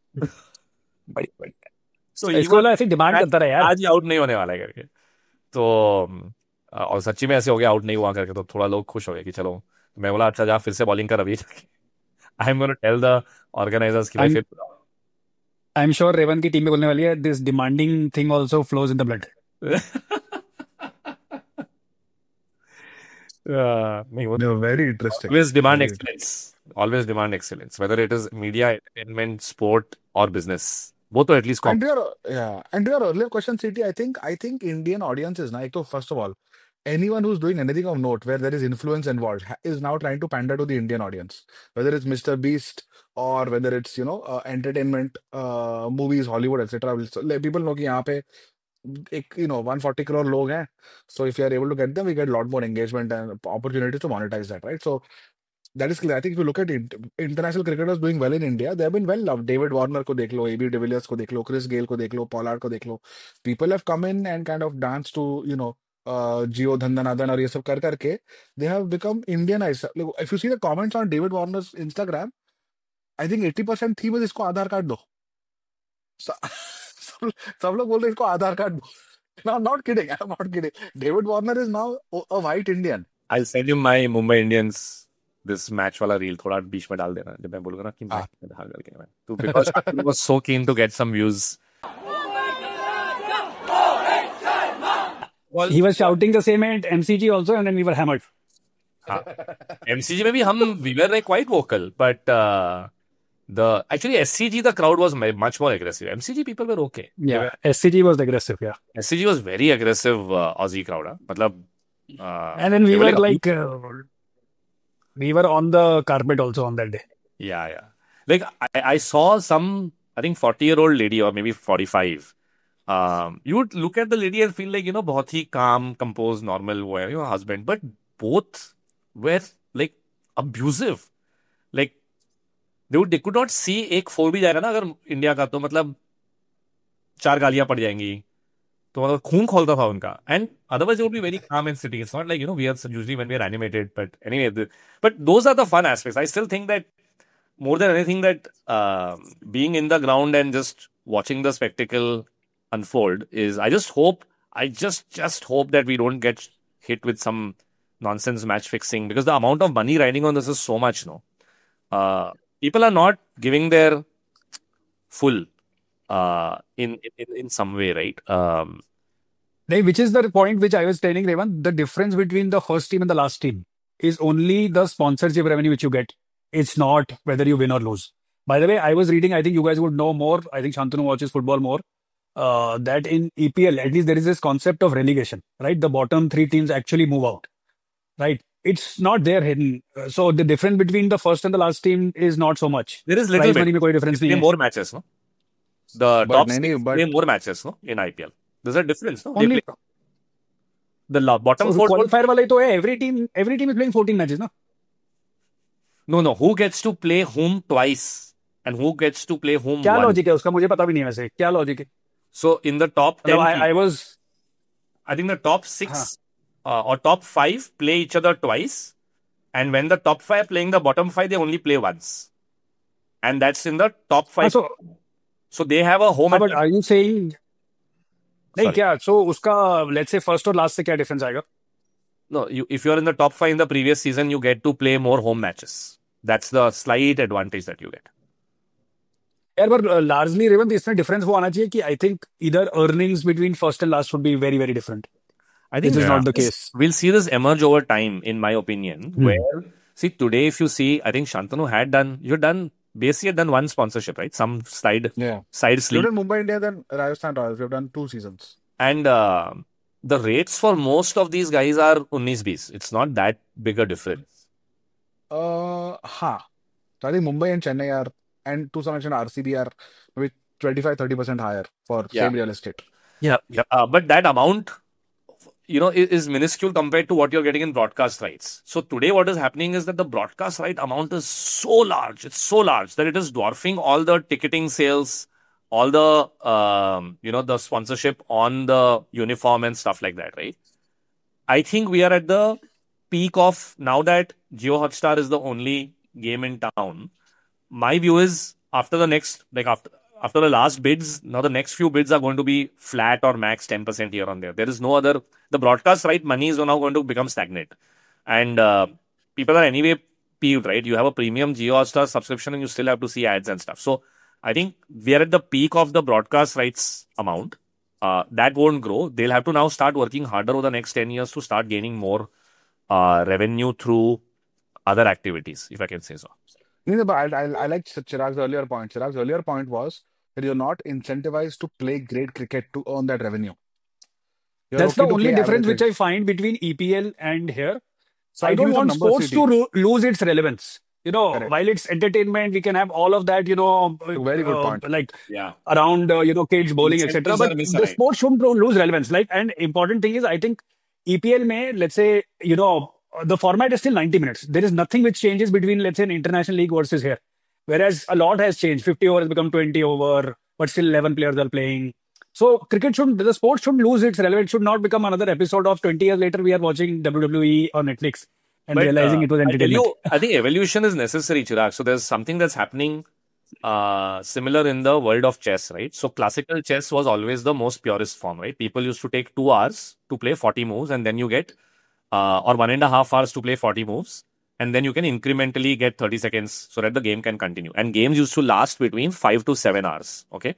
बड़ी बड़ी. So he इसको was वाला ऐसे डिमांड आज करता रहा यार. आज ही आउट नहीं होने वाला है करके. तो अ, और सच्ची में ऐसे हो गया आउट नहीं हुआ करके, तो थोड़ा लोग खुश हो गए कि चलो. मैं बोला अच्छा जा फिर से बॉलिंग कर अभी. I am gonna tell the organisers कि भाई I'm फिर I'm sure रेवन की टीम में बोलने वाली है, this demanding thing also flows in the blood. Uh, नहीं वो No, very interesting. always demand Very excellence. Always demand excellence, whether it is media, entertainment, sport, or business. वो तो at least And comp. your yeah, and your earlier question, C T, I think I think Indian audiences, na, ek to first of all, anyone who's doing anything of note where there is influence involved ha- is now trying to pander to the Indian audience, whether it's Mister Beast or whether it's you know uh, entertainment, uh, movies, Hollywood, et cetera. So, like, people know कि यहाँ पे एक you know one hundred forty crore लोग हैं, so if you are able to get them, we get a lot more engagement and opportunities to monetize that, right? So that is clear. I think if you look at it, international cricketers doing well in India, they have been well loved. David Warner को देख लो, A B de Villiers को देख लो, Chris Gayle को देख लो, Pollard को देख लो. People have come in and kind of danced to you know uh, Gio Dhandanadan और ये सब कर करके they have become Indianized. Like, if you see the comments on David Warner's Instagram, I think eighty percent theme is इसको Aadhaar card दो. स- सब सब लोग बोल रहे हैं इसको आधार कार्ड दो. No, I'm not kidding. I'm not kidding. David Warner is now a a white Indian. I'll send you my Mumbai Indians this match वाला reel थोड़ा बीच में डाल देना जब मैं बोलूँगा ना कि Ah. मैच में डाल करके मैं तो because I was so keen to get some views. Well, He was shouting the same at M C G also, and then we were hammered. हाँ. M C G में भी हम we were like quite vocal, but uh, the actually S C G the crowd was ma- much more aggressive. M C G people were okay. They Yeah, were- S C G was aggressive. Yeah, S C G was very aggressive uh, Aussie crowd. हाँ. मतलब uh, and then we they were were like, uh, we were on the carpet also on that day. yeah, yeah. Like I, I saw some, I think forty year old lady or maybe forty-five Um, you would look at the lady and feel like, you know, बहुत ही calm, composed, normal वो है, your husband. But both were like abusive. Like they would, they could not see एक four भी जाएगा ना अगर India का तो मतलब चार गालियां पड़ जाएंगी. तो मतलब खून खोलता था उनका. And otherwise, it would be very calm and sitting. It's not like, you know, we are usually when we are animated. But anyway, the, but those are the fun aspects. I still think that more than anything, that uh, being in the ground and just watching the spectacle unfold is, I just hope, I just just hope that we don't get hit with some nonsense match fixing, because the amount of money riding on this is so much, no? Uh, people are not giving their full uh, in, in in some way, right? Um, Hey, which is the point which I was telling Revan, the difference between the first team and the last team is only the sponsorship revenue which you get. It's not whether you win or lose. By the way, I was reading, I think you guys would know more. I think Shantanu watches football more. Uh, that in E P L, at least there is this concept of relegation, right? The bottom three teams actually move out, right? It's not there hidden. Uh, So the difference between the first and the last team is not so much. there is little Prize bit. money में कोई difference They नहीं play है. more matches, no? The But top नहीं, six नहीं, but play more matches, no? In I P L. There's a difference, no? They Only play the la- bottom so four don't. qualifier वाला ही तो है. Every team, every team is playing fourteen matches, no? No, no. Who gets to play home twice and who gets to play home क्या once? Logic है उसका मुझे पता भी नहीं है वैसे क्या लॉजिक है So in the top मतलब ten, I teams, I was I think the top हाँ six uh, or top five play each other twice. And when the top five playing the bottom five, they only play once. And that's in the top हाँ five. सो So they have a home हाँ but advantage. Are you saying नहीं Sorry. क्या सो उसका let's say first और last से क्या difference आएगा No, you, if you're in the top five in the previous season, you get to play more home matches. That's the slight advantage that you get. यार पर largely Revanth इसमें difference वो आना चाहिए कि आई थिंक इधर earnings between first and last would be very very different I this think is we'll not see the this, case we'll see this emerge over time, in my opinion, where, see, today, if you see, I think Shantanu had done, you've done, basically had done one sponsorship, right? Some side, yeah, side we've sleeve. done Mumbai Indians and Rajasthan Royals. We've done two seasons. And uh, the rates for most of these guys are nineteen twenty. It's not that big a difference. Uh, ha. So I think Mumbai and Chennai are, and to some extent R C B are maybe twenty-five, thirty percent higher for Yeah. same real estate. Yeah. Yeah. Uh, but that amount, you know, is, is minuscule compared to what you're getting in broadcast rights. So today, what is happening is that the broadcast right amount is so large. It's so large that it is dwarfing all the ticketing sales, all the, um, you know, the sponsorship on the uniform and stuff like that, right? I think we are at the peak of, now that Jio Hotstar is the only game in town. My view is after the next, like after after the last bids, now the next few bids are going to be flat or max ten percent here on there. There is no other, the broadcast right money is now going to become stagnant. And uh, people are anyway peeved, right? You have a premium Jio Hotstar subscription and you still have to see ads and stuff. So I think we are at the peak of the broadcast rights amount. Uh, that won't grow. They'll have to now start working harder over the next ten years to start gaining more uh, revenue through other activities, if I can say so. No, no, but I, I, I like Chirag's earlier point. Chirag's earlier point was that you're not incentivized to play great cricket to earn that revenue. You're That's okay the to only play difference average which I cricket. find between E P L and here. So I I'll give don't you some want numbers, sports to C T. ro- lose its relevance. You know, Correct. while it's entertainment, we can have all of that, you know, Very good uh, point. like Yeah. around, uh, you know, kids bowling, et cetera. Incentives But are the misaligned. sport shouldn't ro- lose relevance. Like, and important thing is, I think E P L may, let's say, you know, the format is still ninety minutes. There is nothing which changes between, let's say, an international league versus here. Whereas a lot has changed. fifty overs become twenty over, but still eleven players are playing. So cricket shouldn't, the sport shouldn't lose its relevance. It should not become another episode of twenty years later we are watching W W E on Netflix and But realizing uh, it was I tell entertainment. you, I think evolution is necessary, Chirag. So there's something that's happening uh, similar in the world of chess, right? So classical chess was always the most purest form, right? People used to take two hours to play forty moves, and then you get, uh, or one and a half hours to play forty moves, and then you can incrementally get thirty seconds so that the game can continue. And games used to last between five to seven hours. Okay,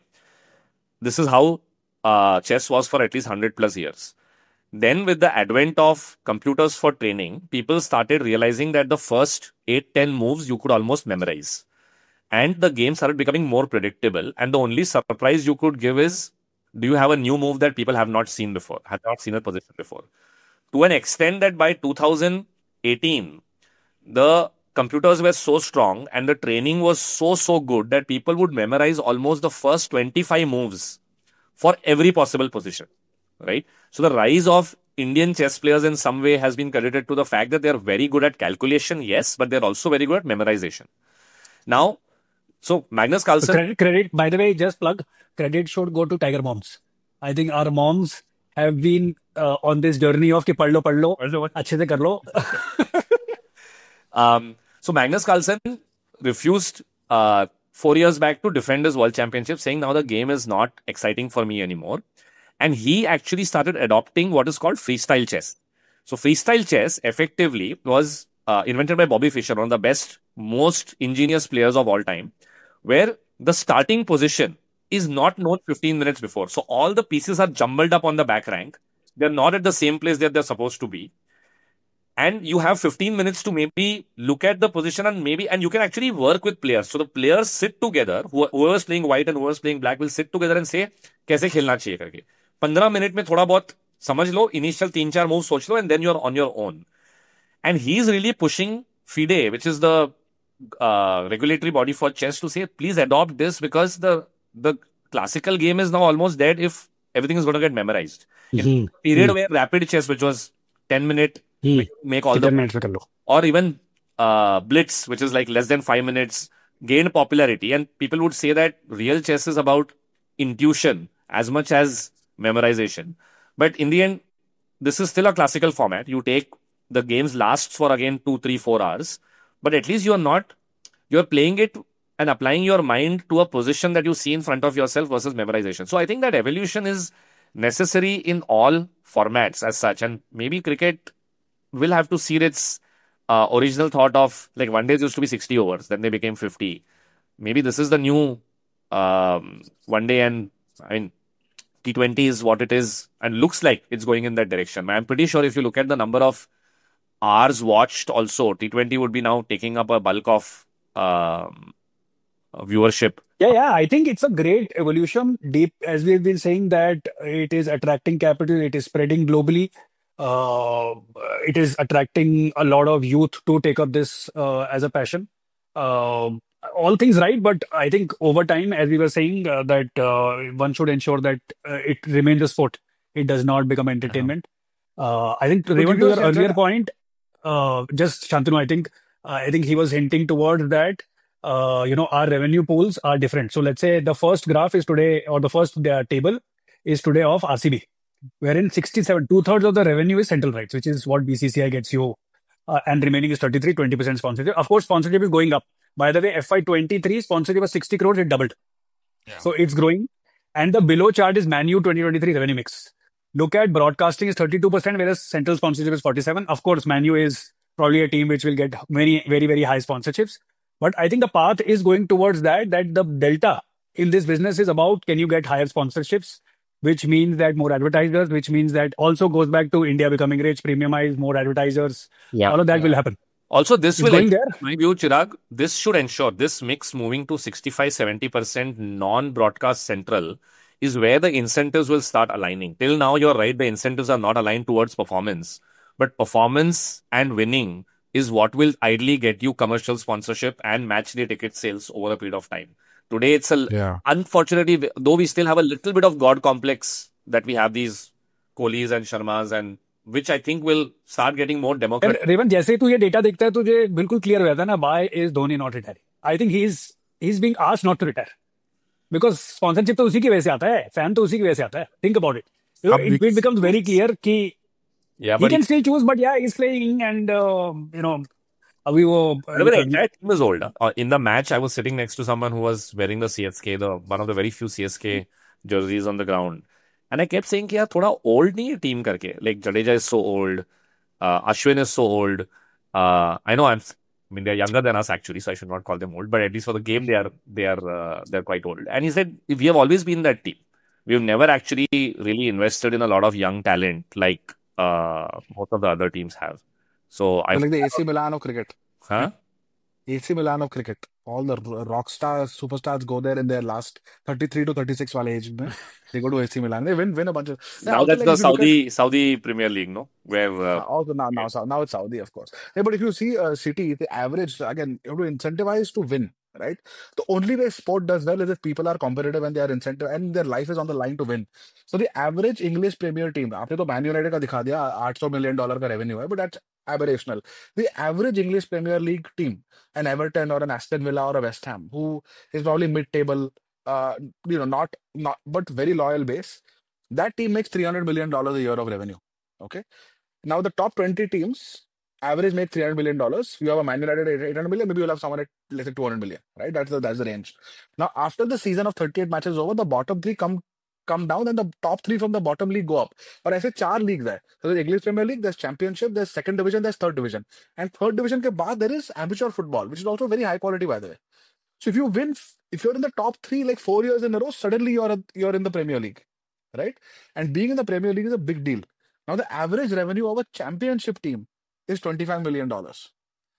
this is how uh, chess was for at least one hundred plus years. Then with the advent of computers for training, people started realizing that the first eight, ten moves you could almost memorize. And the game started becoming more predictable. And the only surprise you could give is, do you have a new move that people have not seen before, have not seen a position before? To an extent that by two thousand eighteen, the computers were so strong and the training was so, so good that people would memorize almost the first twenty-five moves for every possible position, right? So the rise of Indian chess players in some way has been credited to the fact that they're very good at calculation, yes, but they're also very good at memorization. Now, so Magnus So Carlsen, credit, credit, by the way, just plug, credit should go to Tiger Moms. I think our moms have been uh, on this journey of कि पढ़ लो पढ़ लो अच्छे से कर लो. um, so Magnus Carlsen refused uh, four years back to defend his world championship, saying now the game is not exciting for me anymore. And he actually started adopting what is called freestyle chess. So freestyle chess effectively was uh, invented by Bobby Fischer, one of the best, most ingenious players of all time, where the starting position is not known fifteen minutes before. So all the pieces are jumbled up on the back rank. They're not at the same place that they're supposed to be. And you have fifteen minutes to maybe look at the position and maybe, and you can actually work with players. So the players sit together, whoever's playing white and whoever's playing black will sit together and say, कैसे खेलना चाहिए करके. पंद्रह minute में थोड़ा बहुत समझ लो, initial तीन चार moves सोच लो, and then you're on your own. And he's really pushing FIDE, which is the uh, regulatory body for chess, to say, please adopt this because the the classical game is now almost dead if everything is going to get memorized. In Mm-hmm. period where rapid chess, which was ten minute, make all the, ten minutes में कर लो. or even uh, blitz, which is like less than five minutes, gained popularity. And people would say that real chess is about intuition as much as memorization. But in the end, this is still a classical format. You take the games lasts for again two, three, four hours, but at least you are not, you're playing it and applying your mind to a position that you see in front of yourself versus memorization. So I think that evolution is necessary in all formats as such. And maybe cricket will have to see its uh, original thought of, like, one days used to be sixty overs, then they became fifty. Maybe this is the new um, one day, and I mean, T twenty is what it is and looks like it's going in that direction. I'm pretty sure if you look at the number of hours watched also, T twenty would be now taking up a bulk of um, viewership. Yeah, yeah. I think it's a great evolution. Deep, as we've been saying, that it is attracting capital, it is spreading globally. Uh, it is attracting a lot of youth to take up this uh, as a passion. Uh, all things right, but I think over time, as we were saying, uh, that uh, one should ensure that uh, it remains a sport. It does not become entertainment. Uh, I think, But Revan, did to you your say earlier that? point, uh, just Shantanu, I think, uh, I think he was hinting towards that. Uh, you know, our revenue pools are different. So let's say the first graph is today, or the first uh, table is today of R C B, wherein sixty-seven, two thirds of the revenue is central rights, which is what B C C I gets you, uh, and remaining is thirty-three, twenty percent sponsorship. Of course, sponsorship is going up. By the way, F Y twenty-three sponsorship was sixty crores, it doubled. Yeah. So it's growing. And the below chart is Man U twenty twenty-three revenue mix. Look at broadcasting is thirty-two percent, whereas central sponsorship is forty-seven. Of course, Man U is probably a team which will get many, very, very high sponsorships. But I think the path is going towards that, that the delta in this business is about, can you get higher sponsorships, which means that more advertisers, which means that also goes back to India becoming rich, premiumize, more advertisers. Yeah. All of that Yeah. will happen. Also, this It's will, going in there. my view, Chirag, this should ensure this mix moving to sixty-five, seventy percent non-broadcast central is where the incentives will start aligning. Till now, you're right, the incentives are not aligned towards performance. But performance and winning is what will ideally get you commercial sponsorship and match the ticket sales over a period of time. Today, it's a, Yeah. unfortunately, though we still have a little bit of God complex that we have these Kohlis and Sharmas, and which I think will start getting more And democratic. Revan, जैसे ही तू ये data देखता है तुझे बिल्कुल clear हो जाता है ना, why is Dhoni not retiring? I think he's he's being asked not to retire because sponsorship तो उसी की वजह से आता है, fan तो उसी की वजह से आता है. Think about it. You know, it, it becomes very clear कि Yeah, he but can still choose, but yeah, he's playing, and uh, you know, अभी वो By the way, the entire team is old. Uh, in the match, I was sitting next to someone who was wearing the C S K, the one of the very few C S K jerseys on the ground. And I kept saying कि यार थोड़ा old नहीं है team करके. Like Jadeja is so old. Uh, Ashwin is so old. Uh, I know I'm, I mean, they're younger than us actually, so I should not call them old. But at least for the game, they are they are uh, they're quite old. And he said, we have always been that team. We've never actually really invested in a lot of young talent like uh, most of the other teams have. So I They're like the A C Milan of cricket. huh? A C Milan of cricket. All the r- rock stars, superstars go there in their last thirty-three to thirty-six wale age. mein. They go to A C Milan. They win win a bunch of. Yeah, Now also, that's like, the if you look at- Saudi Saudi Premier League, no? Where Uh, uh, also now, now, Sau- now it's Saudi, of course. Yeah, but if you see uh, City, the average again, you have to incentivize to win. right? The only way sport does well is if people are competitive and they are incentive and their life is on the line to win. So the average English Premier team, आपने तो Man United का दिखा दिया eight hundred million dollar का revenue है, but that's aberrational. The average English Premier League team, an Everton or an Aston Villa or a West Ham, who is probably mid-table, uh, you know, not not but very loyal base, that team makes three hundred million dollars a year of revenue. Okay. Now the top twenty teams average make three hundred million dollars. You have a Man United at eight hundred million, maybe you'll have someone at let's say two hundred million, right? That's the that's the range. Now after the season of thirty-eight matches over, the bottom three come come down and the top three from the bottom league go up. और ऐसे चार leagues है. So there's English Premier League, there's Championship, there's Second Division, there's Third Division, and Third Division के बाद there is amateur football, which is also very high quality by the way. So if you win, if you're in the top three like four years in a row, suddenly you're a, you're in the Premier League, right? And being in the Premier League is a big deal. Now the average revenue of a championship team is twenty-five million dollars.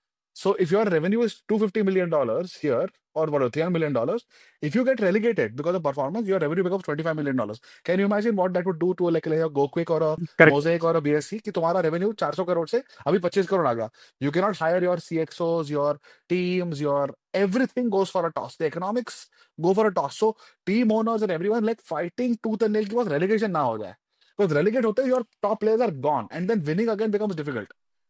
So if your revenue is two hundred fifty million dollars here, or what, three hundred million dollars, if you get relegated because of performance, your revenue becomes twenty-five million dollars. Can you imagine what that would do to like, like a GoQuick or a Correct. Mosaic or a B S C? कि तुम्हारा revenue four hundred crore से अभी twenty-five crore आ गया. You cannot hire your C X Os, your teams, your everything goes for a toss. The economics go for a toss. So team owners and everyone like fighting tooth and nail कि बस relegation ना हो जाए. Because relegate होते your top players are gone, and then winning again becomes difficult.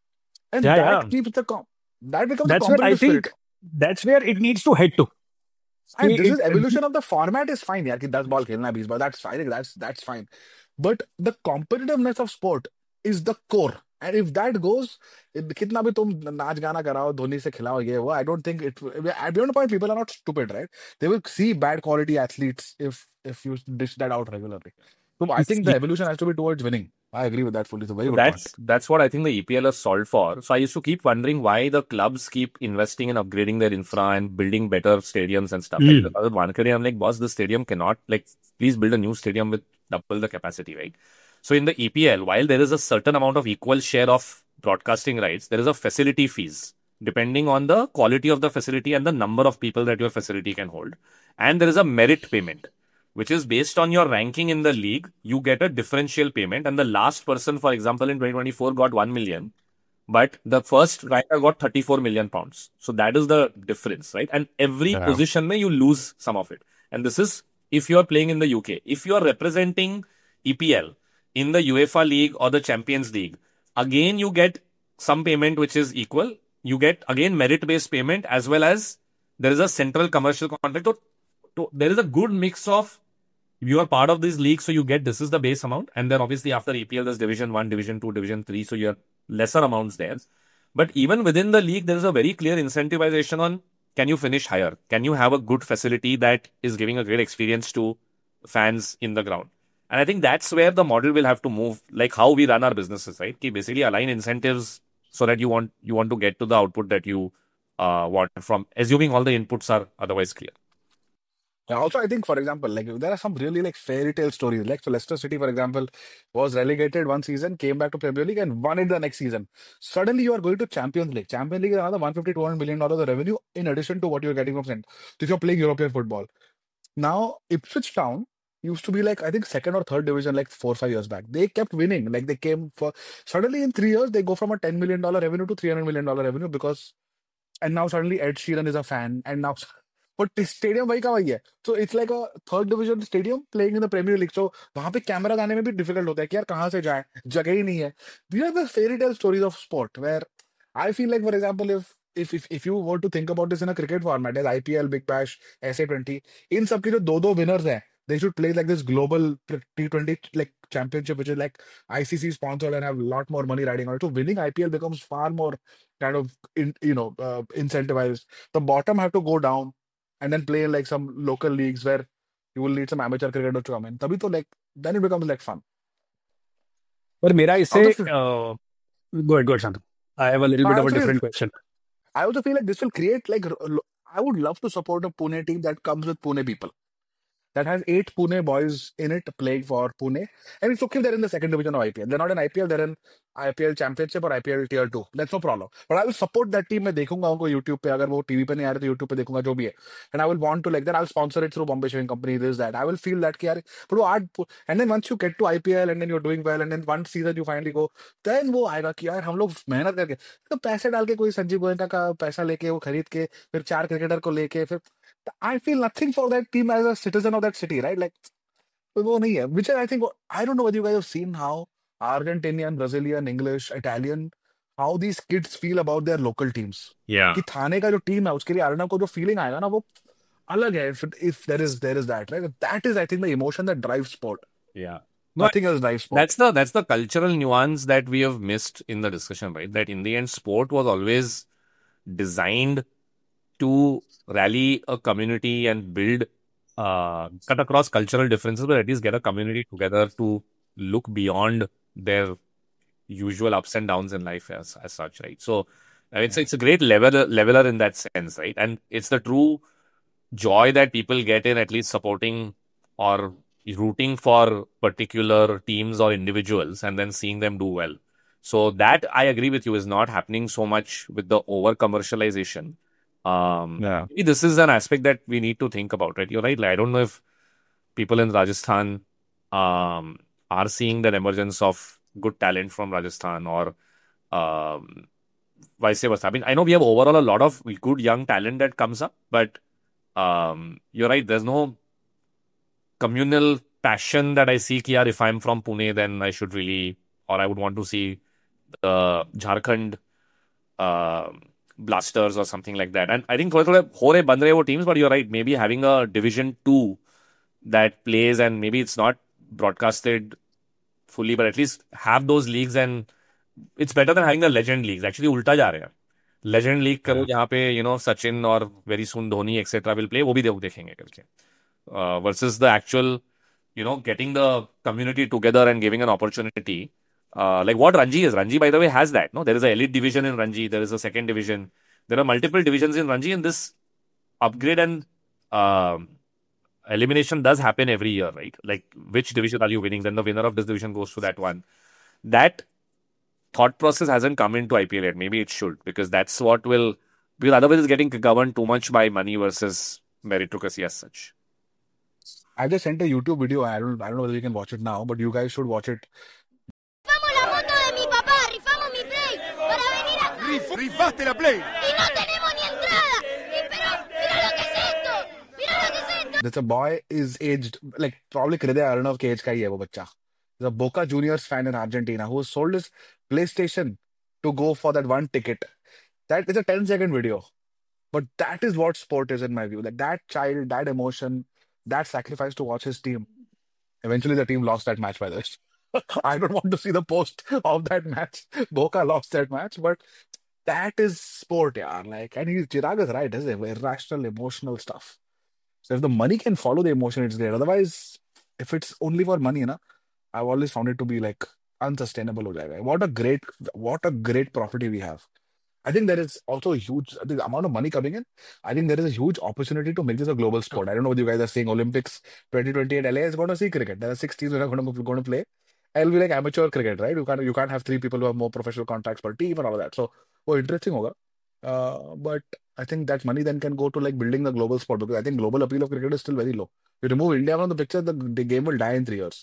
And Yeah, that yeah. keeps the com- that becomes a That's where I competitive spirit. think that's where it needs to head to. And See, this is it, evolution of the format is fine, यार कि ten ball खेलना है twenty ball. That's fine. That's that's fine. But the competitiveness of sport is the core. And if that goes, it- कितना भी तुम नाच गाना कराओ, धोनी से खिलाओ ये वो, I don't think it. At beyond the point, people are not stupid, right? They will see bad quality athletes if if you dish that out regularly. So I think the evolution has to be towards winning. I agree with that fully. It's a very So good that's point. that's what I think the E P L has solved for. So I used to keep wondering why the clubs keep investing and upgrading their infra and building better stadiums and stuff. Mm. Like the other Wankhede, I'm like, boss, this stadium cannot like please build a new stadium with double the capacity, right? So in the E P L, while there is a certain amount of equal share of broadcasting rights, there is a facility fees depending on the quality of the facility and the number of people that your facility can hold. And there is a merit payment, which is based on your ranking in the league. You get a differential payment, and the last person, for example, in twenty twenty-four got one million, but the first ranker got thirty-four million pounds. So that is the difference, right? And every Yeah. position may you lose some of it. And this is if you are playing in the U K. If you are representing E P L in the UEFA League or the Champions League, again you get some payment which is equal. You get again merit-based payment, as well as there is a central commercial contract. So, so there is a good mix of you are part of this league, so you get this is the base amount, and then obviously after E P L there's Division One, Division Two, Division Three, so you have lesser amounts there. But even within the league, there is a very clear incentivization on can you finish higher? Can you have a good facility that is giving a great experience to fans in the ground? And I think that's where the model will have to move, like how we run our businesses, right? Ki basically align incentives so that you want you want to get to the output that you uh, want from, assuming all the inputs are otherwise clear. Yeah, also, I think, for example, like there are some really like fairy tale stories. Like, so Leicester City, for example, was relegated one season, came back to Premier League and won it the next season. Suddenly, you are going to Champions League. Champions League is another one hundred fifty, two hundred million dollars of revenue in addition to what you're getting from Saint. So if you're playing European football. Now, Ipswich Town used to be like, I think, second or third division like four or five years back. They kept winning. Like, they came for suddenly in three years, they go from a ten million dollars revenue to three hundred million dollars revenue because, and now suddenly Ed Sheeran is a fan. And now, but this stadium वही का वही है. So it's like a third division stadium playing in the Premier League. So वहाँ पे camera आने में भी difficult होता है कि यार कहाँ से जाए, जगह ही नहीं है. These are the fairy tale stories of sport where I feel like, for example, if if if if you were to think about this in a cricket format, as I P L, Big Bash, S A twenty, इन सब के जो दो दो winners हैं, they should play like this global T twenty like championship, which is like I C C sponsored and have a lot more money riding on it. So winning I P L becomes far more kind of in, you know uh, incentivized. The bottom have to go down and then play in like some local leagues where you will need some amateur cricketers to come in. तभी तो like then it becomes like fun. पर मेरा इससे Also, feel- uh, go ahead, go ahead, Shantanu. I have a little I bit of a also feel different question. I also feel like this will create like r- lo- I would love to support a Pune team that comes with Pune people. that has eight Pune boys in it playing for Pune. And it's okay if they're in the second division of I P L. They're not in I P L, they're in I P L Championship or I P L Tier two. That's no problem. But I will support that team. मैं देखूंगा उनको YouTube पे, अगर वो T V पे नहीं आ रहे तो YouTube पे देखूंगा जो भी है. And I will want to like that. I'll sponsor it through Bombay Shaving Company, this, that. I will feel that कि यार, but वो आठ, and then once you get to I P L and then you're doing well and then one season you finally go, then वो आएगा कि यार हम लोग मेहनत करके तो पैसे डाल के कोई संजीव गोयनका का पैसा लेके वो खरीद के फिर चार क्रिकेटर को लेके फिर I feel nothing for that team as a citizen of that city, right? Like वो नहीं है, which I think I don't know whether you guys have seen how Argentinian, Brazilian, English, Italian, how these kids feel about their local teams. Yeah. कि थाने का जो team है उसके लिए अर्नब को जो फीलिंग आएगा ना वो अलग है. If if there is there is that, right? That is I think the emotion that drives sport. Yeah. Nothing else drives sport. That's the that's the cultural nuance that we have missed in the discussion, right? That in the end, sport was always designed to rally a community and build, uh, cut across cultural differences, but at least get a community together to look beyond their usual ups and downs in life as, as such, right? So uh, it's it's a great leveler leveler in that sense, right? And it's the true joy that people get in at least supporting or rooting for particular teams or individuals and then seeing them do well. So that I agree with you is not happening so much with the over commercialization. Um, Yeah. maybe this is an aspect that we need to think about, right? You're right. Like, I don't know if people in Rajasthan um, are seeing the emergence of good talent from Rajasthan or um, vice versa. I mean, I know we have overall a lot of good young talent that comes up, but um, you're right. There's no communal passion that I see. Ki, yaar, if I'm from Pune, then I should really, or I would want to see the Jharkhand uh, Blasters or something like that. And I think थोड़े थोड़े हो रहे बन रहे वो teams, but you're right. Maybe having a Division two that plays and maybe it's not broadcasted fully, but at least have those leagues and it's better than having the legend leagues. Actually, उल्टा जा रहे हैं. Legend league करो जहाँ पे you know Sachin और very soon Dhoni et cetera will play. वो भी लोग देखेंगे करके. Uh, versus the actual, you know, getting the community together and giving an opportunity. Uh, like what Ranji is. Ranji, by the way, has that. No, there is an elite division in Ranji. There is a second division. There are multiple divisions in Ranji, and this upgrade and um elimination does happen every year, right? Like which division are you winning? Then the winner of this division goes to that one. That thought process hasn't come into I P L yet. Maybe it should, because that's what will. Because otherwise, it's getting governed too much by money versus meritocracy as such. I just sent a YouTube video. I don't I don't know whether you can watch it now, but you guys should watch it. Rifamos la moto de mi papá, rifamos mi Play para venir acá. Rif- rifaste la Play. Y no tenemos ni entrada. Y pero, mira lo que es esto. Mira lo que es esto. There's a boy is aged like probably Hriday Arnav के age का ही है वो बच्चा. He's a Boca Juniors fan in Argentina who sold his PlayStation to go for that one ticket. That is a ten second video, but that is what sport is in my view. Like that child, that emotion, that sacrifice to watch his team. Eventually, the team lost that match by this. I don't want to see the post of that match. Boca lost that match, but that is sport, yeah. Like, and he's Chirag is right, isn't it? Irrational, emotional stuff. So if the money can follow the emotion, it's great. Otherwise, if it's only for money, na, I've always found it to be like unsustainable. ho jayega. What a great, what a great property we have. I think there is also a huge the amount of money coming in. I think there is a huge opportunity to make this a global sport. I don't know what you guys are saying. Olympics twenty twenty-eight, L A is going to see cricket. There are six teams that are going to, going to play. It'll be like amateur cricket, right? You can't you can't have three people who have more professional contracts per team and all of that. So, oh, interesting hoga. Uh, but I think that money then can go to like building the global sport, because I think global appeal of cricket is still very low. You remove India from the picture, the, the game will die in three years.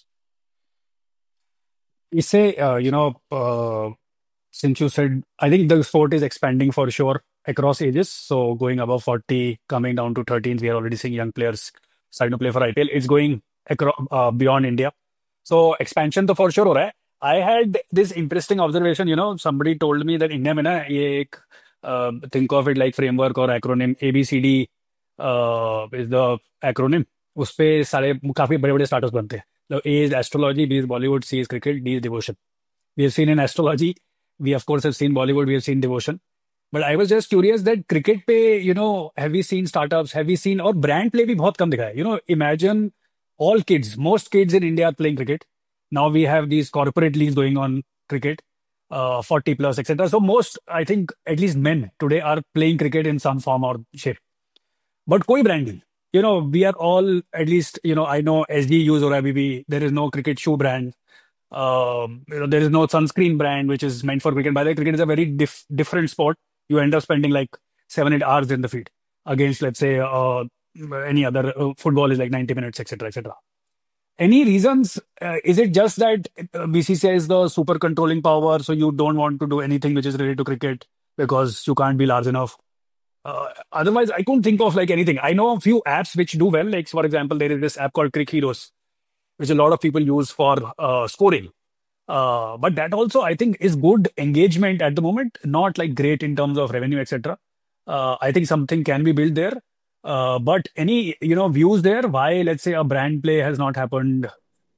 You say, uh, you know, uh, since you said, I think the sport is expanding for sure across ages. So going above forty, coming down to thirteen, we are already seeing young players starting to play for I P L. It's going across, uh, beyond India. So expansion to for sure हो रहा है. I had this interesting observation, you know, somebody told me that India में ना ये एक uh, think of it like framework or acronym A B C D uh, is the acronym. उस पे सारे काफी बड़े बड़े startups बनते हैं. So A is astrology, B is Bollywood, C is cricket, D is devotion. We have seen in astrology, we of course have seen Bollywood, we have seen devotion. But I was just curious that cricket पे, you know, have we seen startups, have we seen, और brand play भी बहुत कम दिखा है. You know, imagine all kids, most kids in India are playing cricket. Now we have these corporate leagues going on cricket, uh, forty plus, et cetera. So most, I think, at least men today are playing cricket in some form or shape. But कोई brand नहीं. you know, we are all, at least, you know, I know S D use or I B B. There is no cricket shoe brand. Um, you know, there is no sunscreen brand which is meant for cricket. By the way, cricket is a very dif- different sport. You end up spending like seven, eight hours in the field against, let's say, uh, any other uh, football is like ninety minutes, et cetera, et cetera. Any reasons? Uh, is it just that uh, B C C I is the super controlling power, so you don't want to do anything which is related to cricket because you can't be large enough? Uh, otherwise, I couldn't think of like anything. I know a few apps which do well. Like, for example, there is this app called Crick Heroes, which a lot of people use for uh, scoring. Uh, but that also, I think, is good engagement at the moment, not like great in terms of revenue, et cetera. Uh, I think something can be built there. Uh, but any, you know, views there why, let's say, a brand play has not happened?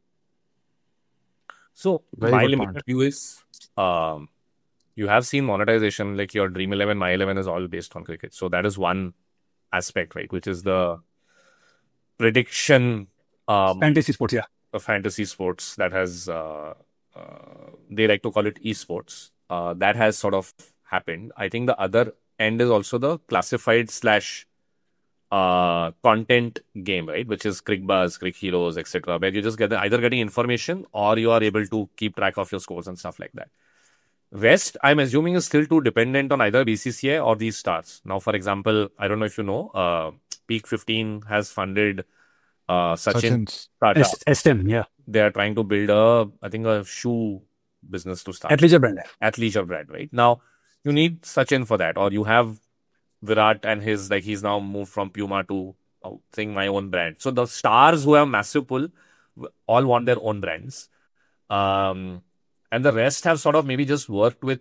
So Very my good limited point. view is, um, you have seen monetization, like your Dream eleven, My eleven is all based on cricket. So that is one aspect, right? Which is the prediction um, Fantasy sports, yeah. of fantasy sports that has, uh, uh, they like to call it esports. Uh, that has sort of happened. I think the other end is also the classified slash uh, content game, right? Which is CrickBuzz, Crick Heroes, et cetera, where you just get either getting information or you are able to keep track of your scores and stuff like that. Rest, I'm assuming, is still too dependent on either B C C I or these stars. Now, for example, I don't know if you know, uh, Peak fifteen has funded uh, Sachin Sachin's. startup. S- STEM, yeah. They are trying to build a, I think, a shoe business to start. Athleisure brand. Athleisure brand, right? Now, you need Sachin for that, or you have Virat and his, like, he's now moved from Puma to uh, thing my own brand. So the stars who have massive pull w- all want their own brands. Um, and the rest have sort of maybe just worked with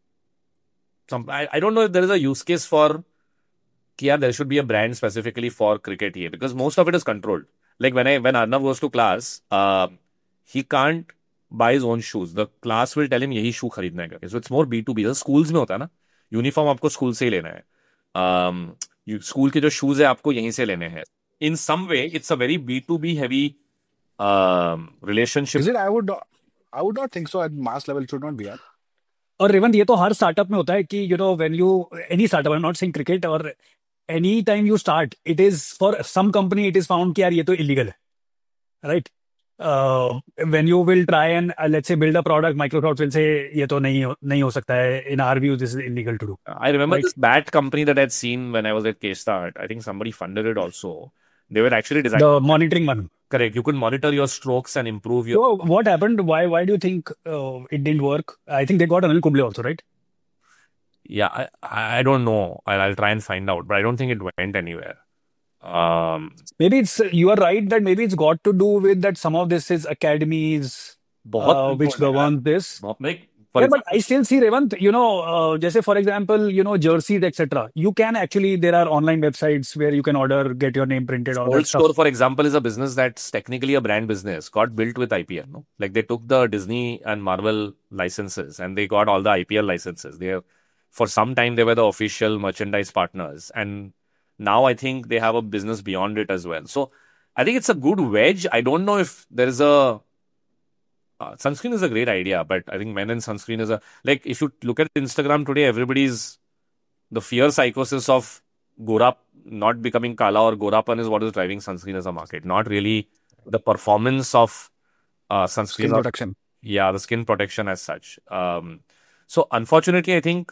some. I, I don't know if there is a use case for, yeah, there should be a brand specifically for cricket here because most of it is controlled. Like when I when Arnav goes to class, uh, he can't buy his own shoes. The class will tell him यही shoe खरीदना है करके. So it's more B two B. जैसे schools में होता है ना, uniform आपको स्कूल से ही लेना है. Um, you, स्कूल के जो shoes है आपको यहीं से लेने हैं. In some way, it's a very B two B heavy um, relationship. Is it? I would not, I would not think so at mass level. It should not be. Yeah. और रेवंत ये तो हर startup में होता है कि you know when you any startup I am not saying cricket और any time you start it is for some company it is found कि यार ये तो इलीगल है right when you will try and let's say build a product Microsoft will say ये तो नहीं हो, नहीं हो सकता है in our view this is illegal to do I remember Right. this bat company that I'd seen when I was at K-Start. I think somebody funded it also. They were actually designed. The monitoring one Correct. You could monitor your strokes and improve your. So what happened? Why why do you think uh, it didn't work? I think they got Anil Kumble also, right? Yeah, I, I don't know. I'll, I'll try and find out, but I don't think it went anywhere. Um, Maybe it's you are right that maybe it's got to do with that some of this is academies बहुत uh, which control है यार. govern this. बहुत- like, for Yeah, but I still see Revant, you know, uh, just say for example, you know, jerseys, et cetera. You can actually, there are online websites where you can order, get your name printed, all Old that Store, stuff. for example, is a business that's technically a brand business, got built with I P L. No? Like they took the Disney and Marvel licenses and they got all the I P L licenses. They, for some time, they were the official merchandise partners. And now I think they have a business beyond it as well. So I think it's a good wedge. I don't know if there is a Uh, sunscreen is a great idea, but I think men and sunscreen is a like if you look at Instagram today, everybody's the fear psychosis of Gorap not becoming Kala or Gorapan is what is driving sunscreen as a market, not really the performance of uh, sunscreen. Skin or- protection. yeah, the skin protection as such. Um, so unfortunately, I think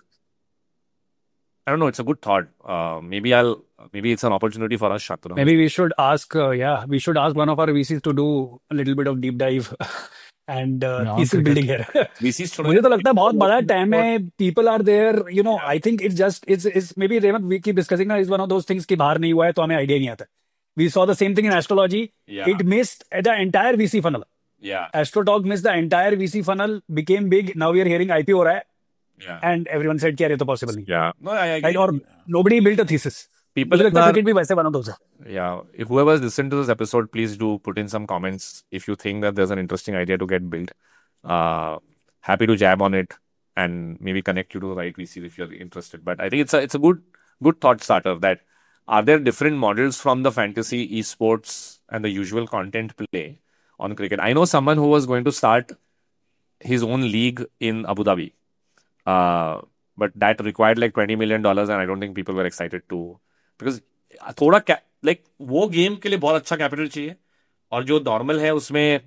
I don't know. It's a good thought. Uh, maybe I'll maybe it's an opportunity for us, Shatru. Maybe we should ask, uh, yeah, we should ask one of our V Cs to do a little bit of deep dive and uh, Yeah, on thesis cricket. building here. V Cs should- मुझे तो लगता है बहुत बड़ा time है people are there you know I think it's just it's it's maybe Revant we keep discussing now is one of those things कि बाहर नहीं हुआ है तो हमें idea नहीं आता we saw the same thing in astrology Yeah. it missed the entire V C funnel Yeah, AstroTalk missed the entire V C funnel became big now we are hearing I P O हो रहा है yeah, and everyone said कि यार ये तो possible नहीं yeah. No, I agree. right or nobody built a thesis People मुझे लगता है are- cricket भी वैसे one of those है Yeah, if whoever's listened to this episode, please do put in some comments if you think that there's an interesting idea to get built. Uh, happy to jab on it and maybe connect you to the right V C if you're interested. But I think it's a it's a good good thought starter that are there different models from the fantasy esports and the usual content play on cricket. I know someone who was going to start his own league in Abu Dhabi. Uh, but that required like twenty million dollars and I don't think people were excited to because थोड़ा ca- like वो game के लिए बहुत अच्छा capital चाहिए, और जो normal है उसमें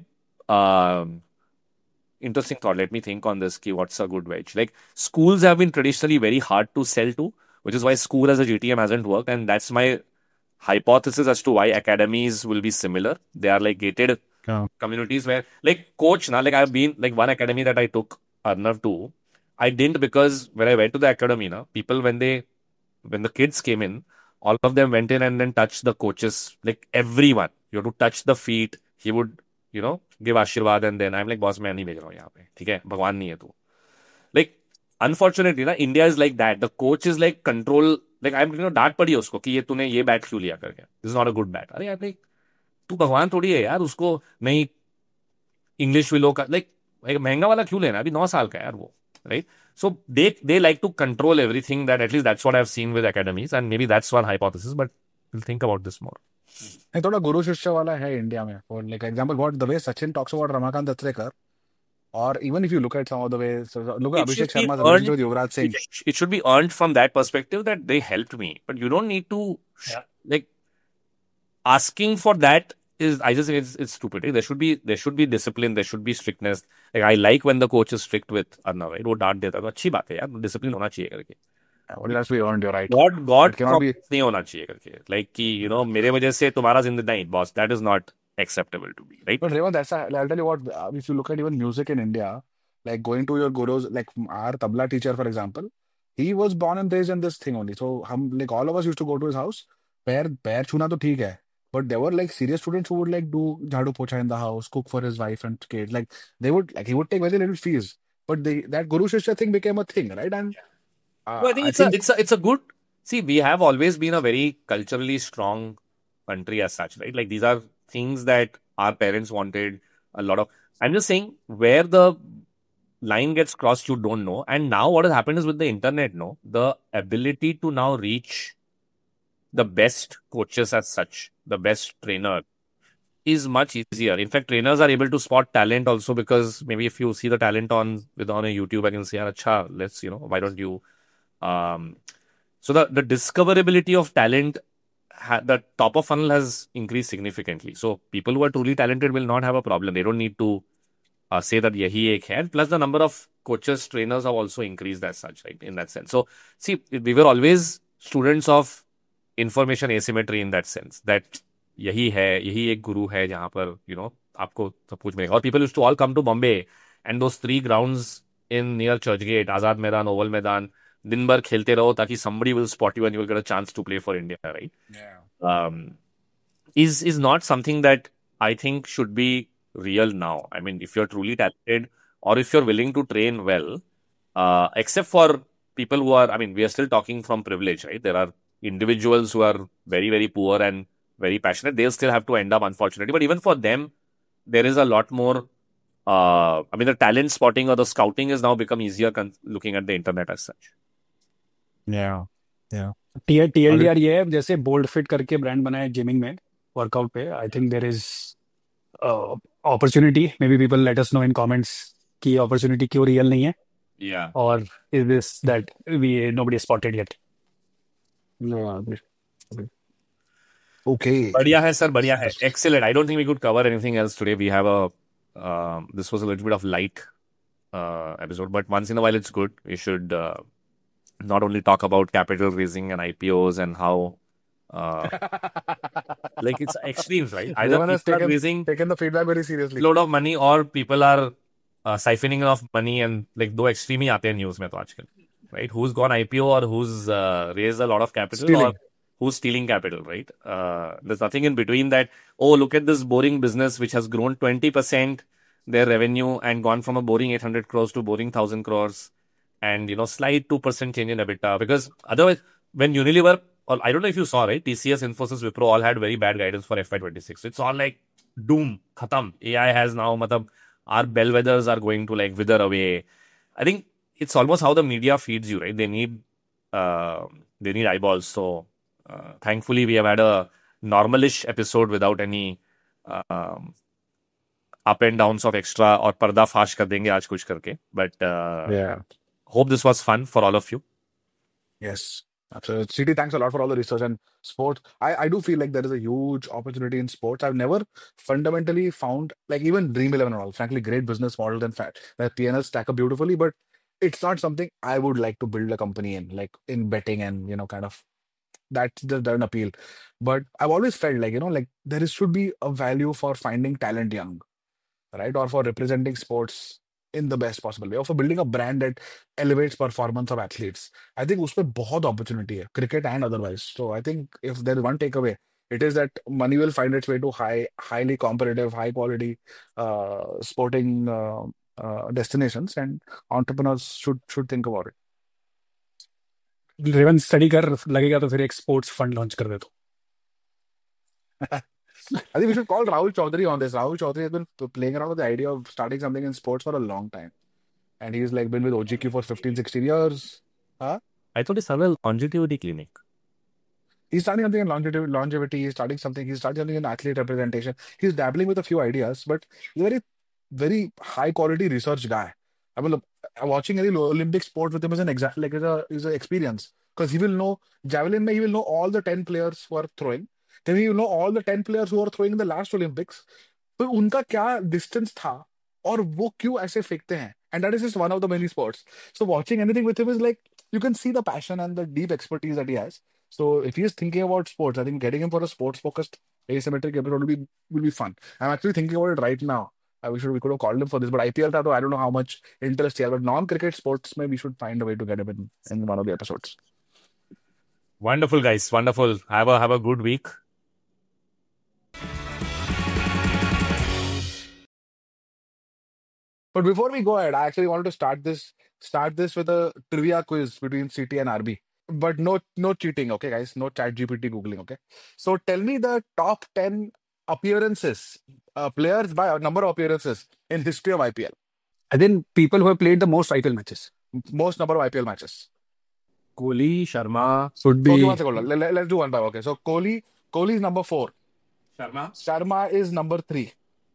interesting thought. Let me think on this. Ki what's a good wedge? Like schools have been traditionally very hard to sell to, which is why school as a G T M hasn't worked, and that's my hypothesis as to why academies will be similar. They are like gated Yeah. communities where, like coach, na, like I've been like one academy that I took Arnav to. I didn't because when I went to the academy, na, people when they when the kids came in, all of them went in and then touched the coaches, like everyone. You have to touch the feet. He would, you know, give आशीर्वाद and then I'm like, boss मैं नहीं भेज रहा हूँ यहाँ पे, ठीक है, भगवान नहीं है तू. Like, unfortunately ना, India is like that. The coach is like control. Like I'm, you know, डांट पड़ी है उसको कि ये तूने ये बैट क्यों लिया करके. This is not a good bat. अरे यार like, तू भगवान थोड़ी है यार, उसको नहीं इंग्लिश विलो का लाइक एक महंगा वाला क्यों लेना, अभी नौ साल का है यार वो, right. So they they like to control everything. That at least that's what I've seen with academies, and maybe that's one hypothesis. But we'll think about this more. नहीं, थोड़ा गुरु शिष्य वाला है इंडिया में. For like example what the way Sachin talks about Ramakant Achrekar, or even if you look at some of the way, so so look at It should Abhishek be Sharma's relationship earned. with Yuvraj Singh. It, it should be earned from that perspective that they helped me. But you don't need to Yeah. like asking for that is I just think it's it's stupid. There should be there should be discipline. There should be strictness. Like I like when the coach is strict with Arnav. Right? वो डांट देता है तो अच्छी बात है यार. Discipline होना चाहिए करके. What has to be earned, you're right. God God It cannot be. नहीं होना चाहिए करके. Like कि you know मेरे वजह से तुम्हारा जिंदगी नहीं boss. That is not acceptable to be, right? But Revant, that's a, I'll tell you what. uh, If you look at even music in India, like going to your gurus, like our tabla teacher, for example, he was born and raised in this thing only. So, hum, like all of us used to go to his house. पैर पैर छूना तो ठीक है, but there were like serious students who would like do jhadu pocha in the house, cook for his wife and kids. Like they would like he would take very little fees, but they that guru shishya thing became a thing, right? And uh, No, I think I it's a think it's a it's a good. See, we have always been a very culturally strong country as such, right? Like these are things that our parents wanted a lot of. I'm just saying where the line gets crossed, you don't know. And now what has happened is with the internet, no, the ability to now reach the best coaches as such, the best trainer is much easier. In fact, trainers are able to spot talent also because maybe if you see the talent on with on a YouTube, I can say, "Acha, let's you know, why don't you?" Um, so the the discoverability of talent, ha- the top of funnel has increased significantly. So people who are truly talented will not have a problem. They don't need to uh, say that yahi ek hai. Plus the number of coaches, trainers have also increased as such, right? In that sense. So see, we were always students of information asymmetry in that sense. That यही है, यही एक गुरु है जहाँ पर you know आपको सब कुछ मिलेगा. और people used to all come to Bombay and those three grounds in near Churchgate, Azad Maidan, Oval Maidan, दिन भर खेलते रहो ताकि somebody will spot you and you will get a chance to play for India, right? yeah. Um, is is not something that I think should be real now. I mean, if you're truly talented or if you're willing to train well, uh, except for people who are, I mean, we are still talking from privilege, right? There are individuals who are very, very poor and very passionate. They'll still have to end up, unfortunately. But even for them, there is a lot more. Uh, I mean, the talent spotting or the scouting has now become easier con- looking at the internet as such. Yeah. Yeah. T L D R ये है जैसे bold fit करके brand बनाया gymming में workout पे. I think there is opportunity. Maybe people let us know in comments कि opportunity क्यों real नहीं है, Yeah. और is this that we nobody spotted yet. Yeah. Okay. बढ़िया है सर, बढ़िया है. Excellent. I don't think we could cover anything else today. We have a um, this was a little bit of light uh, episode, but once in a while it's good. We should uh, not only talk about capital raising and I P Os and how uh, like it's extremes, right? Either Everyone has people are taken, raising taken the feedback very seriously. load of money or people are uh, siphoning off money, and like दो extreme ही आते हैं news में तो आजकल, right? Who's gone I P O or who's uh, raised a lot of capital Stealing. or who's stealing capital, right? Uh, there's nothing in between that. Oh, look at this boring business which has grown twenty percent their revenue and gone from a boring eight hundred crores to boring one thousand crores, and you know slight two percent change in EBITDA. Because otherwise, when Unilever, or I don't know if you saw, right? T C S, Infosys, Wipro all had very bad guidance for F Y twenty-six. It's all like doom, khatam. A I has now, matlab, our bellwethers are going to like wither away. I think it's almost how the media feeds you, right? They need, uh, they need eyeballs. So uh, thankfully, we have had a normalish episode without any um, up and downs of extra और पर्दा फाश कर देंगे आज कुछ करके. But uh, Yeah. hope this was fun for all of you. Yes. Absolutely. C T, thanks a lot for all the research and sports. I, I do feel like there is a huge opportunity in sports. I've never fundamentally found, like even Dream eleven and all, frankly, great business models and fat. Their P and L stack up beautifully, but it's not something I would like to build a company in, like in betting and, you know, kind of that just doesn't appeal. But I've always felt like, you know, like there is, should be a value for finding talent young, right? Or for representing sports in the best possible way, or for building a brand that elevates performance of athletes. I think उसमें बहुत opportunity है, cricket and otherwise. So I think if there is one takeaway, it is that money will find its way to high, highly competitive, high quality uh, sporting uh, uh, destinations, and entrepreneurs should should think about it. रेवन study कर लगेगा तो फिर एक sports fund launch कर दे तो I think we should call Rahul Chaudhary on this. Rahul Chaudhary has been p- playing around with the idea of starting something in sports for a long time. And he's like been with O G Q for fifteen, sixteen years. Huh? I thought he started a longevity clinic. He's starting something in longevity, longevity. He's starting something. He's starting something in athlete representation. He's dabbling with a few ideas, but he's a very, very high quality research guy. I mean, look, watching any Olympic sport with him is an exact like is a is an experience because he will know javelin. Mein, he will know all the ten players who are throwing. Then he will know all the ten players who are throwing in the last Olympics. तो उनका क्या distance था और वो क्यों ऐसे फेंकते हैं and that is just one of the many sports. So watching anything with him is like you can see the passion and the deep expertise that he has. So if he is thinking about sports, I think getting him for a sports focused asymmetric episode will be will be fun. I'm actually thinking about it right now. I wish we could have called him for this, but I P L tha, so I don't know how much interest he has. But non-cricket sports, maybe we should find a way to get him in, in one of the episodes. Wonderful, guys. Wonderful. Have a have a good week. But before we go ahead, I actually wanted to start this start this with a trivia quiz between C T and R B. But no no cheating, okay, guys? No chat G P T googling, okay? So tell me the top ten appearances, uh, players by number of appearances in history of I P L. And then people who have played the most I P L matches Most number of I P L matches. Kohli, Sharma, should Okay, be one second. Let, let, let's do one by one. Okay. So Kohli, Kohli is number four. Sharma. Sharma is number three.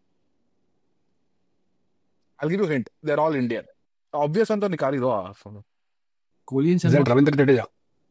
I'll give you a hint. They're all Indian. Obvious one to nikali do. ah, from- Kohli and is that Sharma. Ravindra Jadeja.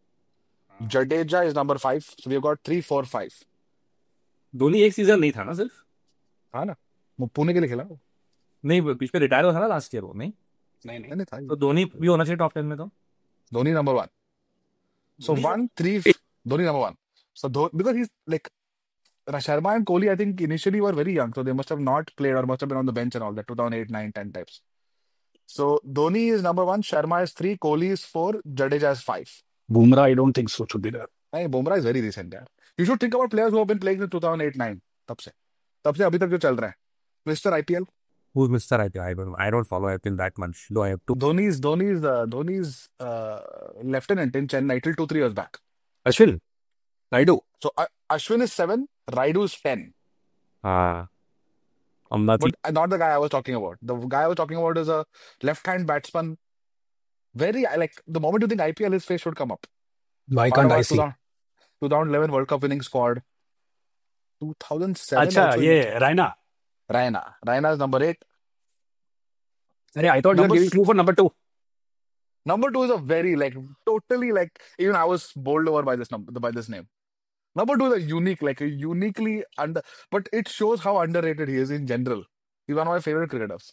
Jadeja is number five. So we've got three, four, five. Dhoni एक season नहीं था ना सिर्फ हाँ ना वो पुणे के लिए खेला वो। नहीं बीच में रिटायर हुआ था ना लास्ट ईयर वो नहीं नहीं नहीं नहीं नहीं था तो धोनी भी होना चाहिए टॉप टेन में तो Dhoni number one. So Dhoni one, three, f- Dhoni number one. So Dho- because he's like Sharma and Kohli, I think initially were very young, so they must have not played or must have been on the bench and all that. two thousand eight, nine, ten types. So Dhoni is number one, Sharma is three, Kohli is four, Jadeja is five. Bumrah, I don't think so should be there. Hey, Bumrah is very recent, यार. You should think about players who have been playing since two thousand eight, nine. तब से तब से अभी तक जो चल रहा है. Mister I P L. Who's Mister I P L? I don't I don't follow I P L that much. Do I have to? Dhoni's Dhoni's uh, Dhoni's uh, lieutenant in Chennai till two three years back. Ashwin, Raidu. So uh, Ashwin is seven, Raidu is ten. Ah, I'm not. But uh, not the guy I was talking about. The guy I was talking about is a left-hand batsman. Very uh, like the moment you think I P L, his face should come up. Why Part can't of I our see? twenty eleven World Cup winning squad. two thousand seven अच्छा also. ये Raina. Raina. Raina is number eight. अरे I thought you were Number giving s- clue for number two. number two is a very like totally like even I was bowled over by this number by this name. Number two is a unique, like a uniquely under, but it shows how underrated he is in general. He's one of my favorite cricketers,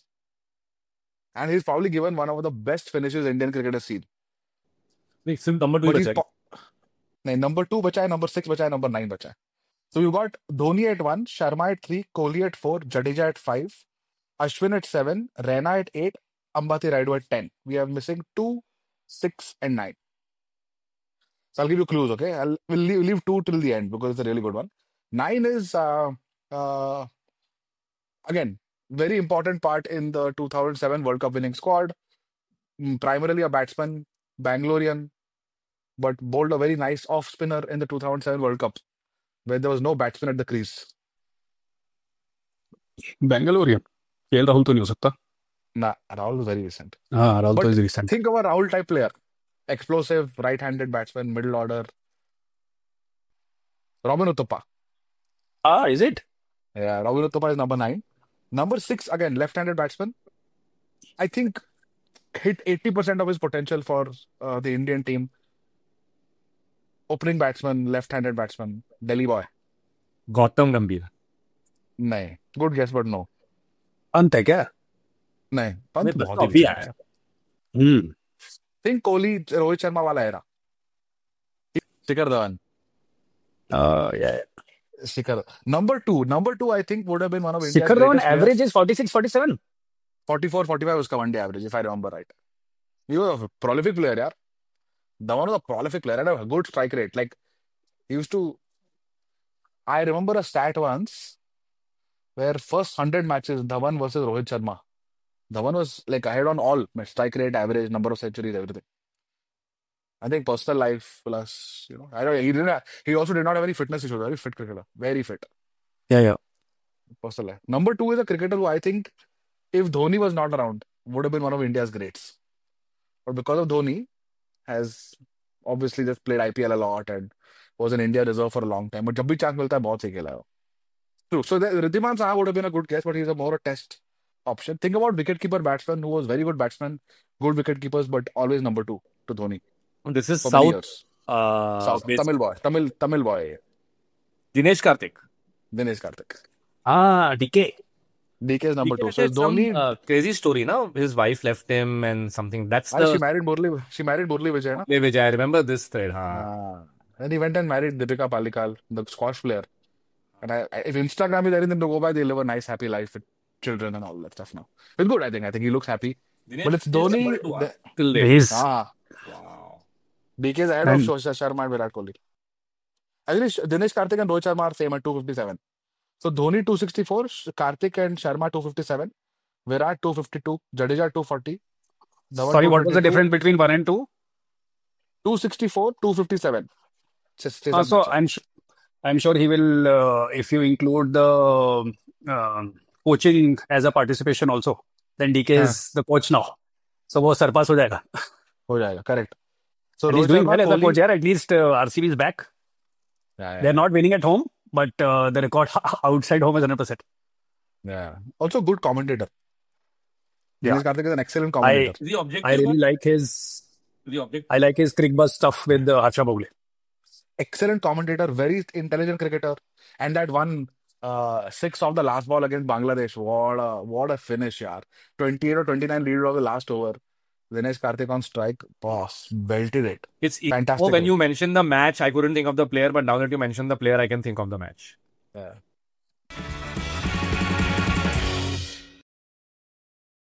and he's probably given one of the best finishes Indian cricket has seen. Wait, since number two But he he's बचा po- नहीं, number two बचा है, number six बचा है, number nine बचा है. So you got Dhoni at one, Sharma at three, Kohli at four, Jadeja at five, Ashwin at seven, Raina at eight, Ambati Raidu at ten. We are missing two, six, and nine. So I'll give you clues, okay? I'll we'll leave, leave two till the end because it's a really good one. Nine is uh, uh, again very important part in the two thousand seven World Cup winning squad. Mm, Primarily a batsman, Bangalorean, but bowled a very nice off spinner in the two thousand seven World Cup where there was no batsman at the crease. Bangalore. K L Rahul तो नहीं हो सकता. Nah, Rahul was very recent. हाँ Rahul तो But is recent. think of a Rahul type player. Explosive, right-handed batsman, middle order. Robin Uthappa. Ah, is it? Yeah, Robin Uthappa is number nine. Number six, again, left-handed batsman. I think hit eighty percent of his potential for uh, the Indian team. Opening batsman, left-handed batsman, Delhi boy. Gautam Gambhir. नहीं. Good guess, but no. अंत है क्या? नहीं. नहीं, पंत बस बहुत तो ही अभी पीछे आया. है. हम्म Think Kohli, Rohit Sharma वाला era. Shikhar Dhawan. uh, yeah. Shikhar. Number two. Number two, I think, would have been one of India's Shikhar Dhawan greatest players. average is forty-six, forty-seven. forty-four, forty-five उसका one day average, if I remember right. He was a prolific player, यार. Dhawan was a prolific player. Had a good strike rate. Like, he used to. I remember a stat once where first one hundred matches, Dhawan versus Rohit Sharma. Dhawan was like ahead on all strike rate, average, number of centuries, everything. I think personal life plus, you know, I don't. He didn't. Have, he also did not have any fitness issues. Very fit cricketer. Very fit. Yeah, yeah. Personal life. Number two is a cricketer who I think, if Dhoni was not around, would have been one of India's greats. But because of Dhoni, has obviously just played I P L a lot and was an India reserve for a long time. But जब भी chance मिलता है बहुत सही खेला है वो. True. So that, Riddhiman Saha would have been a good guess, but he's a more a test option. Think about wicketkeeper batsman who was very good batsman, good wicket keepers, but always number two to Dhoni This is for many South. years. Uh, South based- Tamil boy, Tamil Tamil boy, Dinesh Karthik. Dinesh Karthik. Ah, D K. D K is number D K two. So had some, Dhoni, uh, crazy story, no? His wife left him and something. That's ah, she the married Murli. She married Murli Vijay, na? Vijay. I remember this thread. Huh? Ah. Then he went and married Deepika Palikal, the squash player. And I, I, if Instagram is anything to go by, they live a nice, happy life with children and all that stuff now. It's good, I think. I think he looks happy. Dinesh But it's is Dhoni. number two, huh? the- Till date. He's ah, Wow. D K is ahead And- of Shosha Sharma and Virat Kohli. Actually, Sh- Dinesh Karthik and Rohit Sharma are same at two fifty-seven. So Dhoni two sixty-four, Sh- Karthik and Sharma two fifty-seven, Virat two fifty-two, Jadeja two forty. Dhawan sorry, what was the two twenty-two, difference between one and two? two sixty-four, two fifty-seven. Just stays Uh, on so match. I'm su- I'm sure he will, uh, if you include the uh, coaching as a participation also, then D K हाँ. is the coach now. So वो surpass हो जाएगा. हो जाएगा, correct. So And he's Rohit doing Sharma, well as a Kohli. coach. Yeah, at least uh, R C B is back. Yeah, yeah, They're not winning at home, but uh, the record outside home is one hundred percent. yeah. Also good commentator. Yeah. Dinesh Karthik is an excellent commentator. The objective. I really one? like his The objective. I like his crick buzz stuff with uh, Harsha Bhogle. Excellent commentator, very intelligent cricketer. And that one uh, six of the last ball against Bangladesh. What a what a finish, yaar. twenty-eight or twenty-nine lead of the last over. Dinesh Karthik on strike. Boss, belted it. It's e- Fantastic oh, when goal. you mentioned the match, I couldn't think of the player, but now that you mentioned the player, I can think of the match. Yeah.